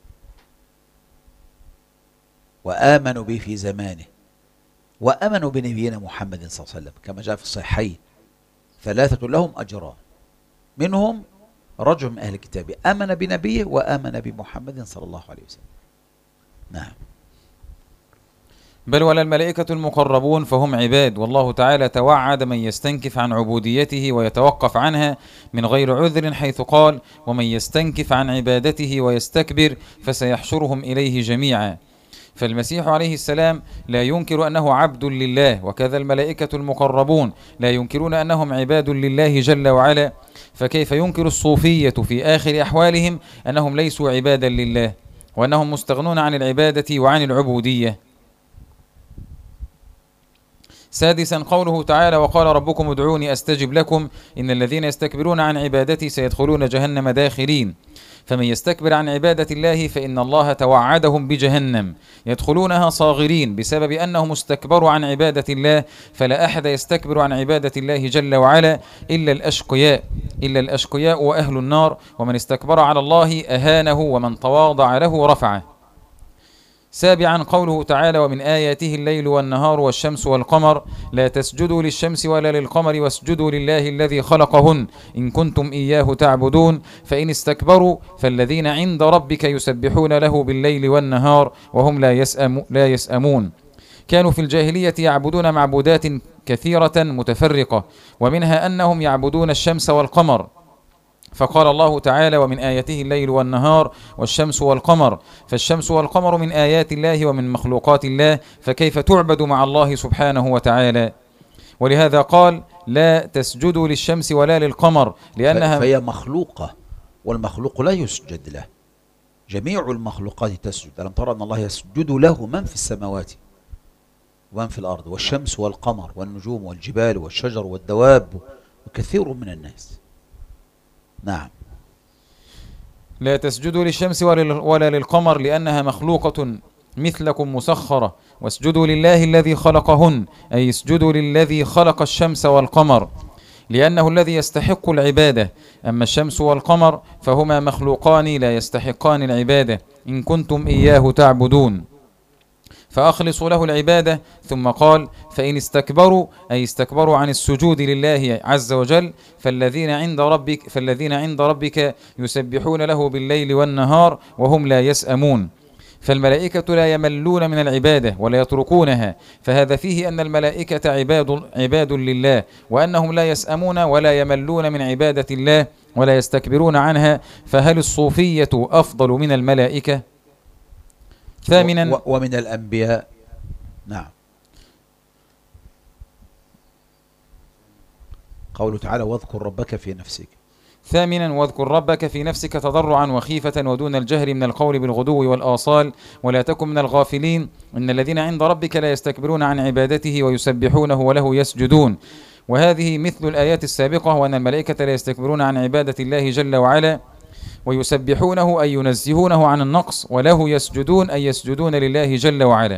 وآمنوا به في زمانه، وآمنوا بنبينا محمد صلى الله عليه وسلم كما جاء في الصحيحين: ثلاثة لهم أجران، منهم رجل من أهل الكتاب آمن بنبيه وآمن بمحمد صلى الله عليه وسلم. نعم. بل ولا الملائكة المقربون، فهم عباد، والله تعالى توعد من يستنكف عن عبوديته ويتوقف عنها من غير عذر، حيث قال: ومن يستنكف عن عبادته ويستكبر فسيحشرهم إليه جميعا. فالمسيح عليه السلام لا ينكر أنه عبد لله، وكذا الملائكة المقربون لا ينكرون أنهم عباد لله جل وعلا، فكيف ينكر الصوفية في آخر أحوالهم أنهم ليسوا عبادا لله وأنهم مستغنون عن العبادة وعن العبودية؟ سادسا، قوله تعالى: وقال ربكم ادعوني أستجب لكم، إن الذين يستكبرون عن عبادتي سيدخلون جهنم داخرين. فمن يستكبر عن عبادة الله فإن الله توعدهم بجهنم يدخلونها صاغرين، بسبب أنهم استكبروا عن عبادة الله. فلا أحد يستكبر عن عبادة الله جل وعلا إلا الأشقياء إلا الأشقياء وأهل النار، ومن استكبر على الله أهانه، ومن تواضع له رفعه. سابعا، قوله تعالى: ومن آياته الليل والنهار والشمس والقمر، لا تسجدوا للشمس ولا للقمر واسجدوا لله الذي خلقهن إن كنتم إياه تعبدون، فإن استكبروا فالذين عند ربك يسبحون له بالليل والنهار وهم لا يسأم لا يسأمون. كانوا في الجاهلية يعبدون معبودات كثيرة متفرقة، ومنها أنهم يعبدون الشمس والقمر، فقال الله تعالى: ومن آياته الليل والنهار والشمس والقمر، فالشمس والقمر من آيات الله ومن مخلوقات الله، فكيف تعبد مع الله سبحانه وتعالى؟ ولهذا قال: لا تسجدوا للشمس ولا للقمر، لأنها فهي مخلوقة، والمخلوق لا يسجد له، جميع المخلوقات تسجد. ألم ترى أن الله يسجد له من في السماوات ومن في الأرض والشمس والقمر والنجوم والجبال والشجر والدواب وكثير من الناس. نعم. لا تسجدوا للشمس ولا للقمر لأنها مخلوقة مثلكم مسخرة، واسجدوا لله الذي خلقهن، أي اسجدوا للذي خلق الشمس والقمر لأنه الذي يستحق العبادة. أما الشمس والقمر فهما مخلوقان لا يستحقان العبادة إن كنتم إياه تعبدون، فأخلصوا له العبادة. ثم قال: فإن استكبروا، أي استكبروا عن السجود لله عز وجل، فالذين عند ربك فالذين عند ربك يسبحون له بالليل والنهار وهم لا يسأمون. فالملائكة لا يملون من العبادة ولا يتركونها، فهذا فيه أن الملائكة عباد, عباد لله، وأنهم لا يسأمون ولا يملون من عبادة الله ولا يستكبرون عنها. فهل الصوفية أفضل من الملائكة؟ ثامنا، ومن الأنبياء. نعم. قوله تعالى: واذكر ربك في نفسك. ثامنا، واذكر ربك في نفسك تضرعا وخيفة ودون الجهر من القول بالغدو والآصال ولا تكن من الغافلين، إن الذين عند ربك لا يستكبرون عن عبادته ويسبحونه وله يسجدون. وهذه مثل الآيات السابقة، وأن الملائكة لا يستكبرون عن عبادة الله جل وعلا ويسبحونه أي ينزهونه عن النقص، وله يسجدون أي يسجدون لله جل وعلا.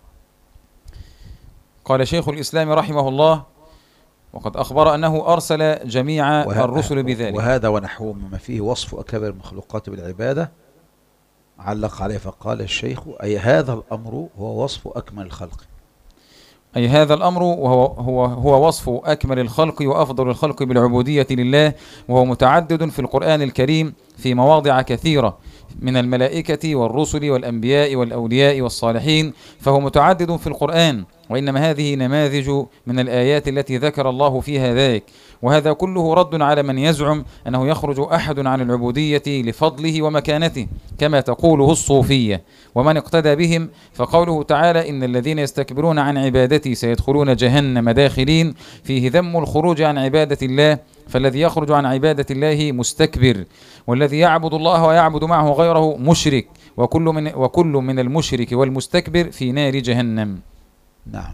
قال شيخ الإسلام رحمه الله: وقد أخبر أنه أرسل جميع الرسل بذلك. وهذا ونحوه مما فيه وصف أكبر المخلوقات بالعبادة. علق عليه فقال الشيخ: أي هذا الأمر هو وصف أكمل الخلق. أي هذا الأمر وهو هو هو وصف أكمل الخلق وأفضل الخلق بالعبودية لله، وهو متعدد في القرآن الكريم في مواضع كثيرة من الملائكة والرسل والأنبياء والأولياء والصالحين، فهو متعدد في القرآن، وإنما هذه نماذج من الآيات التي ذكر الله فيها ذلك. وهذا كله رد على من يزعم أنه يخرج أحد عن العبودية لفضله ومكانته كما تقوله الصوفية ومن اقتدى بهم. فقوله تعالى: إن الذين يستكبرون عن عبادتي سيدخلون جهنم داخلين، فيه ذم الخروج عن عبادة الله، فالذي يخرج عن عبادة الله مستكبر، والذي يعبد الله ويعبد معه غيره مشرك، وكل من, وكل من المشرك والمستكبر في نار جهنم. نعم.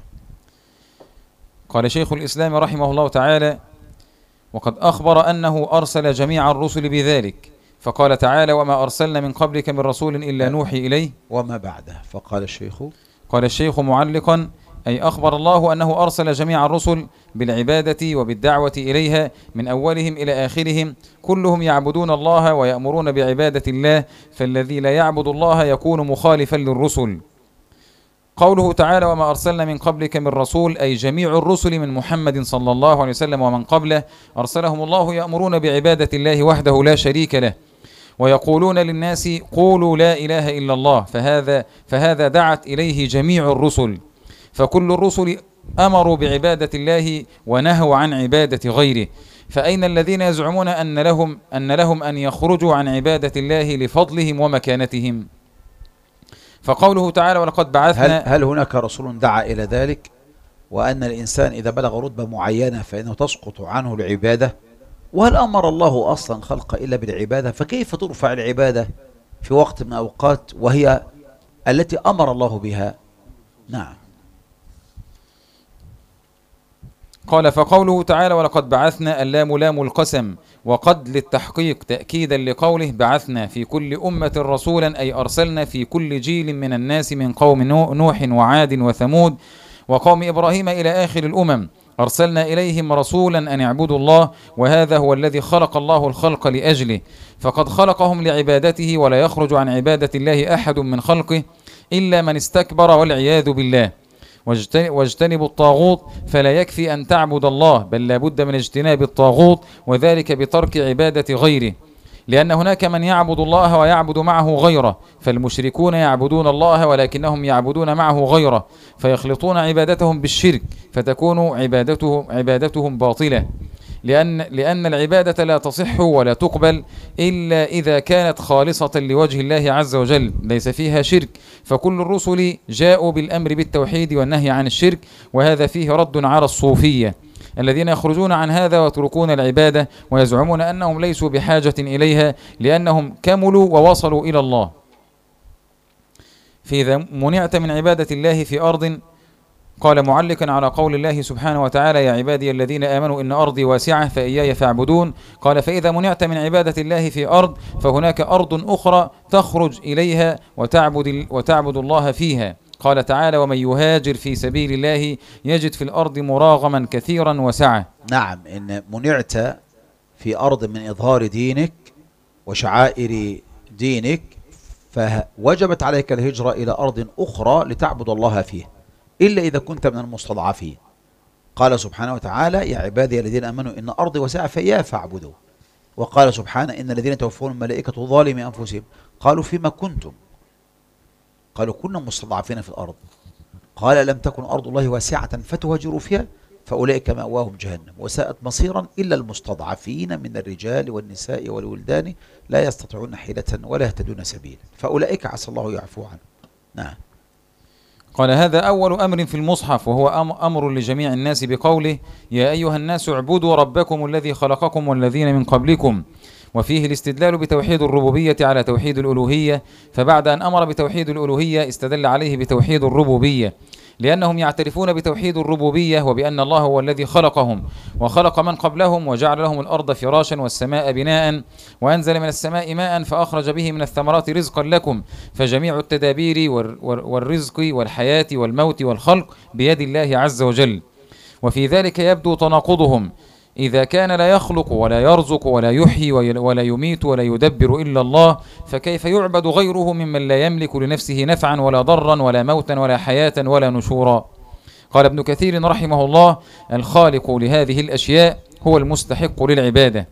قال شيخ الإسلام رحمه الله تعالى: وقد أخبر أنه أرسل جميع الرسل بذلك، فقال تعالى: وما أرسلنا من قبلك من رسول إلا نوحي إليه. وما بعده. فقال الشيخ قال الشيخ معلقا: أي أخبر الله أنه أرسل جميع الرسل بالعبادة وبالدعوة إليها من أولهم إلى آخرهم، كلهم يعبدون الله ويأمرون بعبادة الله، فالذي لا يعبد الله يكون مخالفا للرسل. قوله تعالى: وما أرسلنا من قبلك من رسول، أي جميع الرسل من محمد صلى الله عليه وسلم ومن قبله أرسلهم الله يأمرون بعبادة الله وحده لا شريك له، ويقولون للناس قولوا لا إله إلا الله، فهذا, فهذا دعت إليه جميع الرسل. فكل الرسل أمروا بعبادة الله ونهوا عن عبادة غيره، فأين الذين يزعمون أن لهم أن لهم أن يخرجوا عن عبادة الله لفضلهم ومكانتهم؟ فقوله تعالى: ولقد بعثنا. هل, هل هناك رسول دعا إلى ذلك، وأن الإنسان إذا بلغ رتبة معينة فإنه تسقط عنه العبادة؟ وهل أمر الله أصلا خلق إلا بالعبادة؟ فكيف ترفع العبادة في وقت من أوقات وهي التي أمر الله بها؟ نعم. قال: فقوله تعالى: ولقد بعثنا، اللام لام القسم، وقد للتحقيق تأكيدا لقوله بعثنا في كل أمة رسولا، أي أرسلنا في كل جيل من الناس من قوم نوح وعاد وثمود وقوم إبراهيم إلى آخر الأمم، أرسلنا إليهم رسولا أن يعبدوا الله، وهذا هو الذي خلق الله الخلق لأجله، فقد خلقهم لعبادته، ولا يخرج عن عبادة الله أحد من خلقه إلا من استكبر والعياذ بالله. واجتنبوا الطاغوت، فلا يكفي أن تعبد الله، بل لا بد من اجتناب الطاغوت، وذلك بترك عبادة غيره، لأن هناك من يعبد الله ويعبد معه غيره، فالمشركون يعبدون الله ولكنهم يعبدون معه غيره، فيخلطون عبادتهم بالشرك، فتكون عبادته عبادتهم باطلة، لأن, لأن العبادة لا تصح ولا تقبل إلا إذا كانت خالصة لوجه الله عز وجل ليس فيها شرك. فكل الرسل جاءوا بالأمر بالتوحيد والنهي عن الشرك، وهذا فيه رد على الصوفية الذين يخرجون عن هذا ويتركون العبادة ويزعمون أنهم ليسوا بحاجة إليها لأنهم كملوا ووصلوا إلى الله. فإذا منعت من عبادة الله في أرض قال معلقا على قول الله سبحانه وتعالى: يا عبادي الذين آمنوا إن أرضي واسعة فإياي فاعبدون. قال: فإذا منعت من عبادة الله في أرض فهناك أرض أخرى تخرج إليها وتعبد, وتعبد الله فيها. قال تعالى: ومن يهاجر في سبيل الله يجد في الأرض مراغما كثيرا وسعة. نعم، إن منعت في أرض من إظهار دينك وشعائر دينك فوجبت عليك الهجرة إلى أرض أخرى لتعبد الله فيها، إلا إذا كنت من المستضعفين. قال سبحانه وتعالى: يا عبادي الذين آمنوا إن أرضي واسعة فإياي فاعبدوا. وقال سبحانه: إن الذين توفون الملائكة ظالمي أنفسهم قالوا فيما كنتم؟ قالوا كنا مستضعفين في الأرض. قال: لم تكن أرض الله واسعة فتهاجروا فيها فأولئك مأواهم جهنم وساءت مصيرا إلا المستضعفين من الرجال والنساء والولدان لا يستطيعون حيلة ولا يهتدون سبيلا فأولئك عسى الله يعفو عنهم. نعم. قال: هذا أول أمر في المصحف، وهو أمر لجميع الناس بقوله: يا أيها الناس اعبدوا ربكم الذي خلقكم والذين من قبلكم. وفيه الاستدلال بتوحيد الربوبية على توحيد الألوهية، فبعد أن أمر بتوحيد الألوهية استدل عليه بتوحيد الربوبية، لأنهم يعترفون بتوحيد الربوبية وبأن الله هو الذي خلقهم وخلق من قبلهم وجعل لهم الأرض فراشا والسماء بناء وأنزل من السماء ماء فأخرج به من الثمرات رزقا لكم، فجميع التدابير والرزق والحياة والموت والخلق بيد الله عز وجل. وفي ذلك يبدو تناقضهم، إذا كان لا يخلق ولا يرزق ولا يحيي ولا يميت ولا يدبر إلا الله، فكيف يعبد غيره ممن لا يملك لنفسه نفعا ولا ضرا ولا موتا ولا حياة ولا نشورا؟ قال ابن كثير رحمه الله: الخالق لهذه الأشياء هو المستحق للعبادة.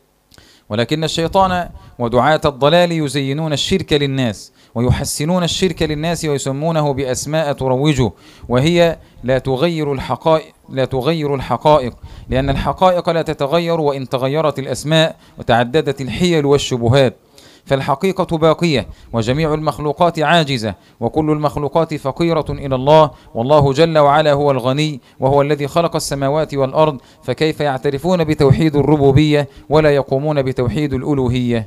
ولكن الشيطان ودعاة الضلال يزينون الشرك للناس ويحسنون الشرك للناس ويسمونه بأسماء تروجه، وهي لا تغير الحقائق لا تغير الحقائق لأن الحقائق لا تتغير وإن تغيرت الأسماء وتعددت الحيل والشبهات، فالحقيقة باقية وجميع المخلوقات عاجزة، وكل المخلوقات فقيرة إلى الله، والله جل وعلا هو الغني وهو الذي خلق السماوات والأرض، فكيف يعترفون بتوحيد الربوبية ولا يقومون بتوحيد الألوهية؟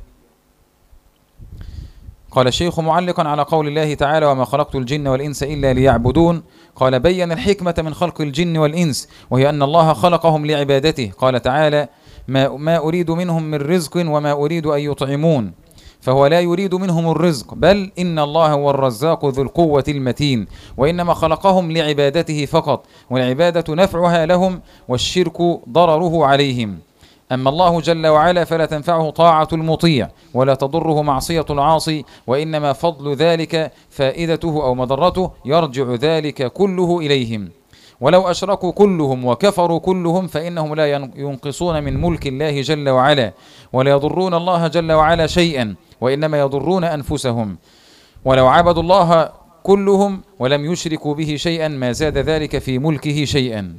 قال الشيخ معلقا على قول الله تعالى: وما خلقت الجن والإنس إلا ليعبدون. قال: بين الحكمة من خلق الجن والإنس، وهي أن الله خلقهم لعبادته. قال تعالى: ما, ما أريد منهم من رزق وما أريد أن يطعمون، فهو لا يريد منهم الرزق، بل إن الله هو الرزاق ذو القوة المتين، وإنما خلقهم لعبادته فقط، والعبادة نفعها لهم والشرك ضرره عليهم. أما الله جل وعلا فلا تنفعه طاعة المطيع ولا تضره معصية العاصي، وإنما فضل ذلك فائدته أو مضرته يرجع ذلك كله إليهم. ولو أشركوا كلهم وكفروا كلهم فإنهم لا ينقصون من ملك الله جل وعلا ولا يضرون الله جل وعلا شيئا، وإنما يضرون أنفسهم. ولو عبدوا الله كلهم ولم يشركوا به شيئا ما زاد ذلك في ملكه شيئا.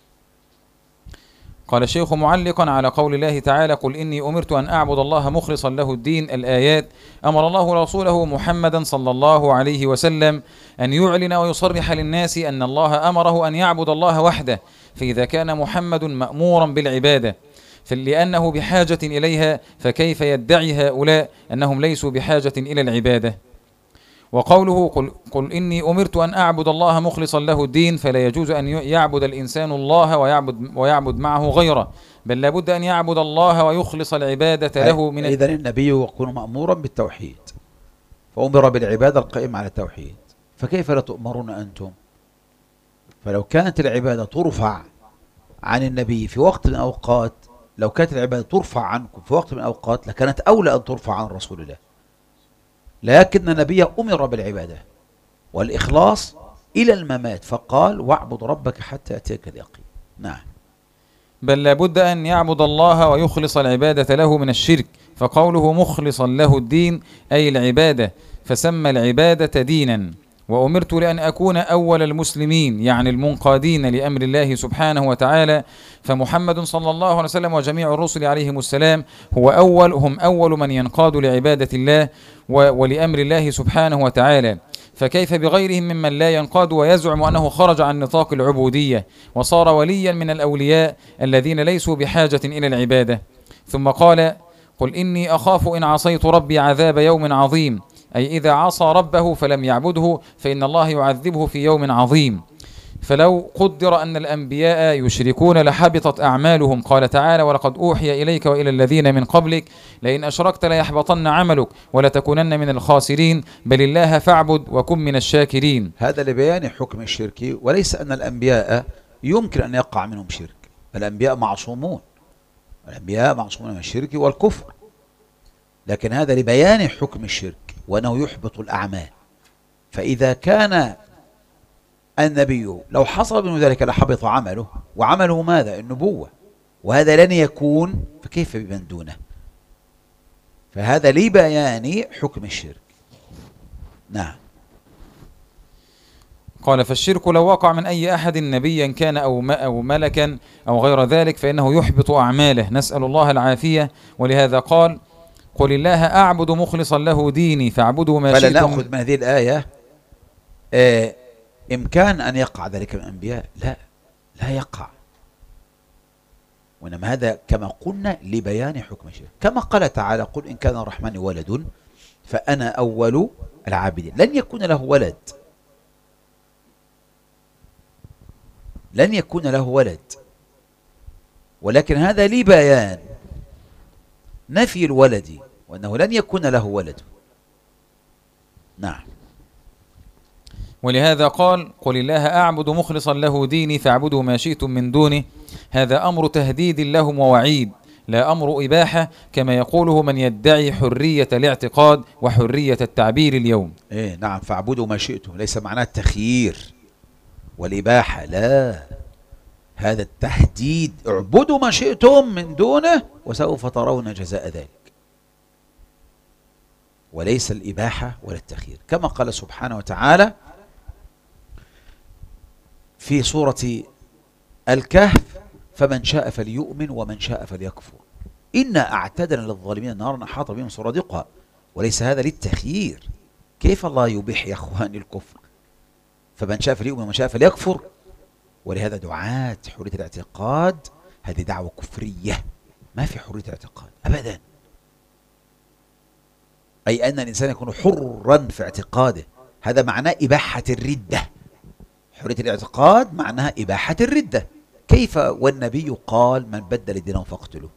قال الشيخ معلقا على قول الله تعالى: قل إني أمرت أن أعبد الله مخلصا له الدين، الآيات. أمر الله رسوله محمدا صلى الله عليه وسلم أن يعلن ويصرح للناس أن الله أمره أن يعبد الله وحده، فإذا كان محمد مأمورا بالعبادة لأنه بحاجة إليها، فكيف يدعي هؤلاء أنهم ليسوا بحاجة إلى العبادة؟ وقوله قل, قل إني أمرت أن أعبد الله مخلصا له الدين، فلا يجوز أن يعبد الإنسان الله ويعبد, ويعبد معه غيره، بل لابد أن يعبد الله ويخلص العبادة له من إذن النبي يكون مأمورا بالتوحيد، فأمر بالعبادة القائمة على التوحيد، فكيف لا تؤمرون أنتم؟ فلو كانت العبادة ترفع عن النبي في وقت من الأوقات، لو كانت العبادة ترفع عنكم في وقت من الأوقات لكانت أولى أن ترفع عن رسول الله، لكن النبي أمر بالعبادة والإخلاص إلى الممات، فقال: واعبد ربك حتى يأتيك اليقين. نعم. بل لابد أن يعبد الله ويخلص العبادة له من الشرك، فقوله مخلصا له الدين أي العبادة، فسمى العبادة دينا. وأمرت لأن أكون أول المسلمين، يعني المنقادين لأمر الله سبحانه وتعالى، فمحمد صلى الله عليه وسلم وجميع الرسل عليهم السلام هو أول هم أول من ينقاد لعبادة الله ولأمر الله سبحانه وتعالى، فكيف بغيرهم ممن لا ينقاد ويزعم أنه خرج عن نطاق العبودية وصار وليا من الأولياء الذين ليسوا بحاجة إلى العبادة؟ ثم قال: قل إني أخاف إن عصيت ربي عذاب يوم عظيم، أي إذا عصى ربه فلم يعبده فإن الله يعذبه في يوم عظيم. فلو قدر أن الأنبياء يشركون لحبطت أعمالهم. قال تعالى: ولقد أوحي إليك وإلى الذين من قبلك لئن أشركت ليحبطن عملك ولتكونن من الخاسرين بل الله فاعبد وكن من الشاكرين. هذا لبيان حكم الشرك، وليس أن الأنبياء يمكن أن يقع منهم شرك. الأنبياء معصومون، الأنبياء معصومون من الشرك والكفر، لكن هذا لبيان حكم الشرك وأنه يحبط الأعمال. فإذا كان النبي لو حصل منه ذلك لحبط عمله، وعمله ماذا؟ النبوة، وهذا لن يكون، فكيف بمن دونه؟ فهذا لبيان حكم الشرك. نعم. قال: فالشرك لو وقع من أي أحد نبيا كان أو, أو ملكا أو غير ذلك فإنه يحبط أعماله، نسأل الله العافية. ولهذا قال: قل الله أعبد مخلصا له ديني فاعبدوا ما شئتم. فلا نأخذ من هذه الآية آه إمكان أن يقع ذلك من الأنبياء، لا لا يقع، وإنما هذا كما قلنا لبيان حكم الشرك. كما قال تعالى: قل إن كان الرحمن ولد فأنا أول العابدين. لن يكون له ولد، لن يكون له ولد، ولكن هذا لبيان نفي الولد، وأنه لن يكون له ولد. نعم. ولهذا قال: قل الله أعبد مخلصا له ديني فاعبدوا ما شئتم من دونه. هذا أمر تهديد لهم ووعيد، لا أمر إباحة كما يقوله من يدعي حرية الاعتقاد وحرية التعبير اليوم. إيه نعم، فاعبدوا ما شئتم ليس معناه التخيير والإباحة، لا، هذا التهديد: اعبدوا ما شئتم من دونه وسوف ترون جزاء ذلك، وليس الإباحة ولا التخيير. كما قال سبحانه وتعالى في سورة الكهف: فمن شاء فليؤمن ومن شاء فليكفر إنا أعتدنا للظالمين نارا أحاط بهم سرادقها. وليس هذا للتخيير. كيف الله يبيح يا أخواني الكفر؟ فمن شاء فليؤمن ومن شاء فليكفر. ولهذا دعاة حرية الاعتقاد هذه دعوة كفرية، ما في حرية اعتقاد أبدا، أي أن الإنسان يكون حرا في اعتقاده، هذا معناه إباحة الردة. حرية الاعتقاد معناها إباحة الردة. كيف والنبي قال: من بدل دينه فاقتلوه.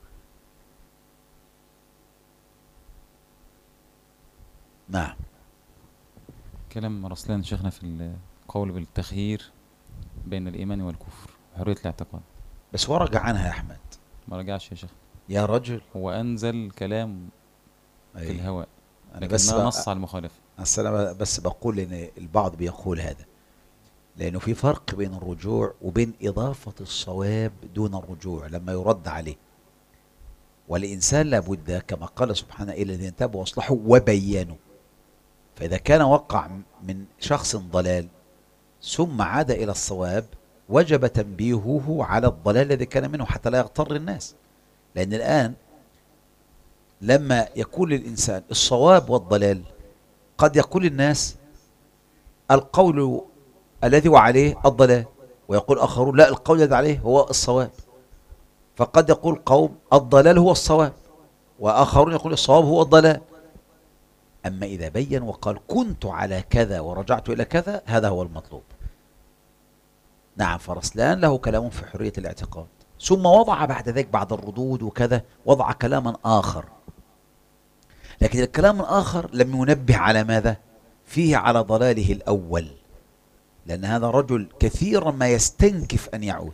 نعم. كلام رسلان شيخنا في القول بالتخيير بين الإيمان والكفر وحرية الاعتقاد، بس ورجع عنها يا أحمد. ما رجعش يا شيخ يا رجل، هو أنزل كلام أي. في الهواء، أنا لكن بس ما نص على المخالفة. أنا بس بقول إن البعض بيقول هذا، لأنه في فرق بين الرجوع وبين إضافة الصواب دون الرجوع لما يرد عليه. والإنسان لابد كما قال سبحانه: إلى الذين تابوا واصلحوا وبينوا. فإذا كان وقع من شخص ضلال ثم عاد إلى الصواب وجب تنبيهه على الضلال الذي كان منه حتى لا يغتر الناس. لأن الآن لما يكون للإنسان الصواب والضلال قد يقول الناس القول الذي وعليه الضلال، ويقول آخرون لا، القول الذي عليه هو الصواب. فقد يقول قوم الضلال هو الصواب، وآخرون يقول الصواب هو الضلال. أما إذا بين وقال كنت على كذا ورجعت إلى كذا، هذا هو المطلوب. نعم. فرسلان له كلام في حرية الاعتقاد، ثم وضع بعد ذلك بعد الردود وكذا وضع كلاما آخر، لكن الكلام الآخر لم ينبه على ماذا؟ فيه على ضلاله الأول، لأن هذا رجل كثيرا ما يستنكف أن يعود،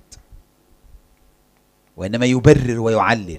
وإنما يبرر ويعلل.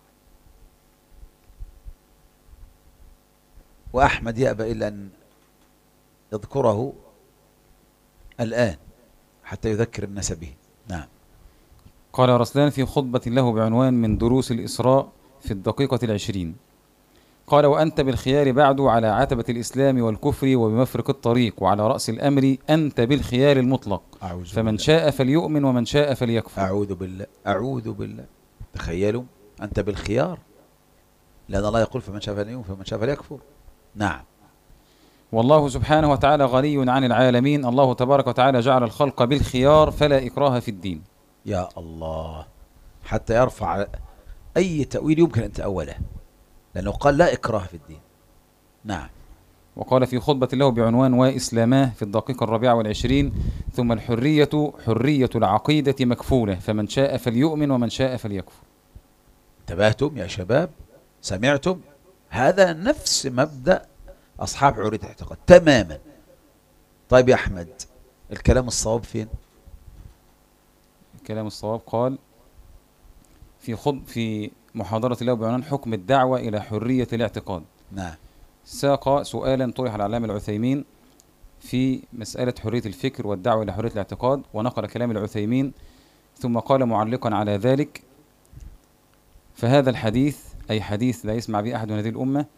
وأحمد يأبى إلا أن يذكره الآن حتى يذكر الناس به. نعم. قال رسلان في خطبة له بعنوان من دروس الإسراء في الدقيقة العشرين، قال: وأنت بالخيار بعد على عتبة الإسلام والكفر وبمفرق الطريق، وعلى رأس الأمر أنت بالخيار المطلق، فمن بالله. شاء فليؤمن ومن شاء فليكفر. أعوذ بالله، أعوذ بالله. تخيلوا أنت بالخيار، لأن الله يقول فمن شاء فليؤمن فمن شاء فليكفر. نعم. والله سبحانه وتعالى غني عن العالمين، الله تبارك وتعالى جعل الخلق بالخيار فلا إكراه في الدين. يا الله، حتى يرفع أي تأويل يمكن أن تأوله، لأنه قال لا إكراه في الدين. نعم. وقال في خطبة له بعنوان وإسلاماه في الدقيقة الرابعة والعشرين: ثم الحرية حرية العقيدة مكفولة، فمن شاء فليؤمن ومن شاء فليكفر. انتبهتم يا شباب؟ سمعتم؟ هذا نفس مبدأ أصحاب حرية الاعتقاد تماما. طيب يا أحمد، الكلام الصواب فين؟ الكلام الصواب قال في خطب في محاضرة له بعنوان حكم الدعوة إلى حرية الاعتقاد. نعم. ساق سؤالا طرح العلامة العثيمين في مسألة حرية الفكر والدعوة إلى حرية الاعتقاد، ونقل كلام العثيمين ثم قال معلقا على ذلك: فهذا الحديث، أي حديث لا يسمع به أحد من هذه الأمة،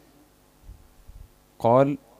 قال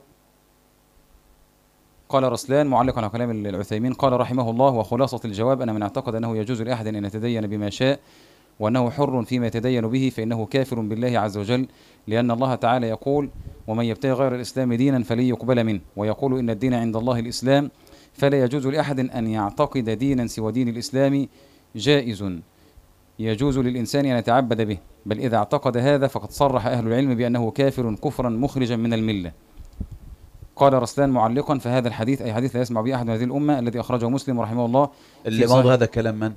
قال رسلان معلقا على كلام العثيمين، قال رحمه الله: وخلاصة الجواب أن من اعتقد أنه يجوز لأحد أن يتدين بما شاء وأنه حر فيما يتدين به فإنه كافر بالله عز وجل، لأن الله تعالى يقول: ومن يبتغي غير الإسلام دينا فلن يقبل منه، ويقول: إن الدين عند الله الإسلام، فلا يجوز لأحد أن يعتقد دينا سوى دين الإسلام جائز يجوز للإنسان أن يتعبد به، بل إذا اعتقد هذا فقد صرح أهل العلم بأنه كافر كفرا مخرجا من الملة. قال رسلان معلقا: فهذا الحديث، أي حديث لا يسمع به أحد من هذه الأمة، الذي أخرجه مسلم رحمه الله. اللي موضوع هذا كلام من؟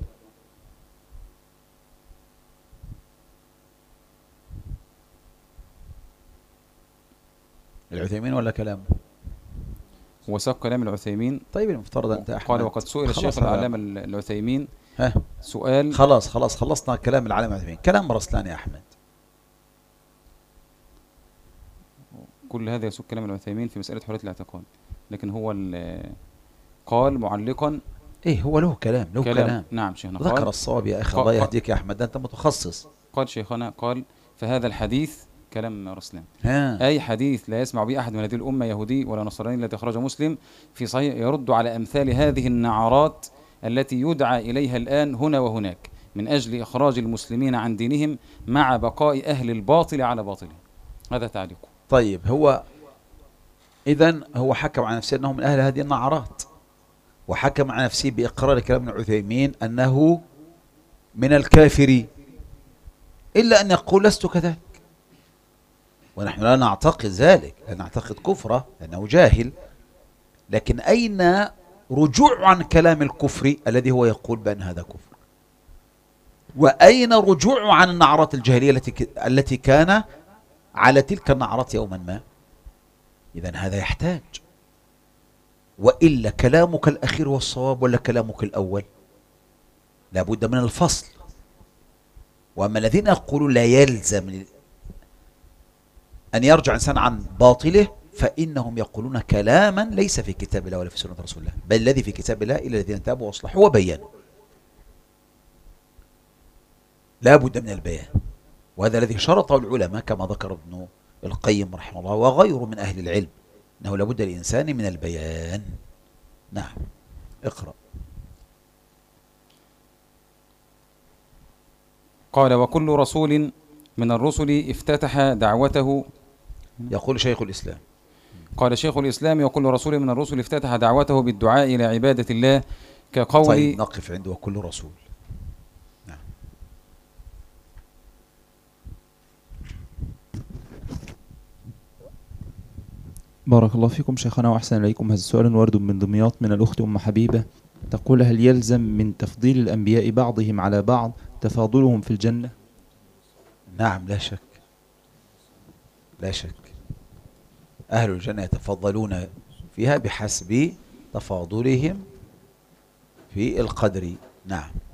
العثيمين ولا كلام؟ وساق كلام العثيمين. طيب المفترض أنت أحمد. قال: وقد سئل الشيخ العلامة العثيمين ها سؤال. خلاص خلاص خلصنا كلام العلامة العثيمين. كلام رسلان يا أحمد. كل هذا يسوق كلام العثيمين في مسألة حرية الاعتقاد، لكن هو قال معلقا: إيه هو له كلام له كلام, كلام. نعم شيخنا. ذكر الصواب يا أخي، الله يهديك يا أحمد، أنت متخصص. قال شيخنا قال: فهذا الحديث، كلام رسلان، ها. أي حديث لا يسمع به أحد من هذه الأمة يهودي ولا نصراني التي أخرجه مسلم في صحيح، يرد على أمثال هذه النعرات التي يدعى إليها الآن هنا وهناك من أجل إخراج المسلمين عن دينهم مع بقاء أهل الباطل على باطله. هذا تعليقه. طيب هو إذن هو حكم على نفسه أنه من أهل هذه النعرات، وحكم على نفسه بإقرار كلام ابن عثيمين أنه من الكافرين، إلا أن يقول لست كذلك، ونحن لا نعتقد ذلك، لا نعتقد كفره لأنه جاهل. لكن أين رجوع عن كلام الكفر الذي هو يقول بأن هذا كفر؟ وأين رجوع عن النعرات الجاهلية التي التي كان على تلك النعرات يوما ما؟ إذن هذا يحتاج، وإلا كلامك الأخير هو الصواب ولا كلامك الأول؟ لابد من الفصل. وأما الذين يقولون لا يلزم أن يرجع إنسان عن باطله فإنهم يقولون كلاما ليس في كتاب الله ولا في سنة رسول الله، بل الذي في كتاب الله إلا الذين تابوا وأصلحوا وبينوا. لا بد من البيان، وهذا الذي شرطه العلماء كما ذكر ابن القيم رحمه الله وغيره من أهل العلم، أنه لا بد للإنسان من البيان. نعم، اقرأ. قال: وكل رسول من الرسل افتتح دعوته. يقول شيخ الإسلام. قال شيخ الإسلام: وكل رسول من الرسل افتتح دعوته بالدعاء إلى عبادة الله كقول. طيب نقف عنده وكل رسول. نعم. بارك الله فيكم شيخنا وأحسن إليكم. هذا السؤال وارد من دمياط من الأخت أم حبيبة، تقول: هل يلزم من تفضيل الأنبياء بعضهم على بعض تفاضلهم في الجنة؟ نعم لا شك، لا شك، أهل الجنة يتفضلون فيها بحسب تفاضلهم في القدر. نعم.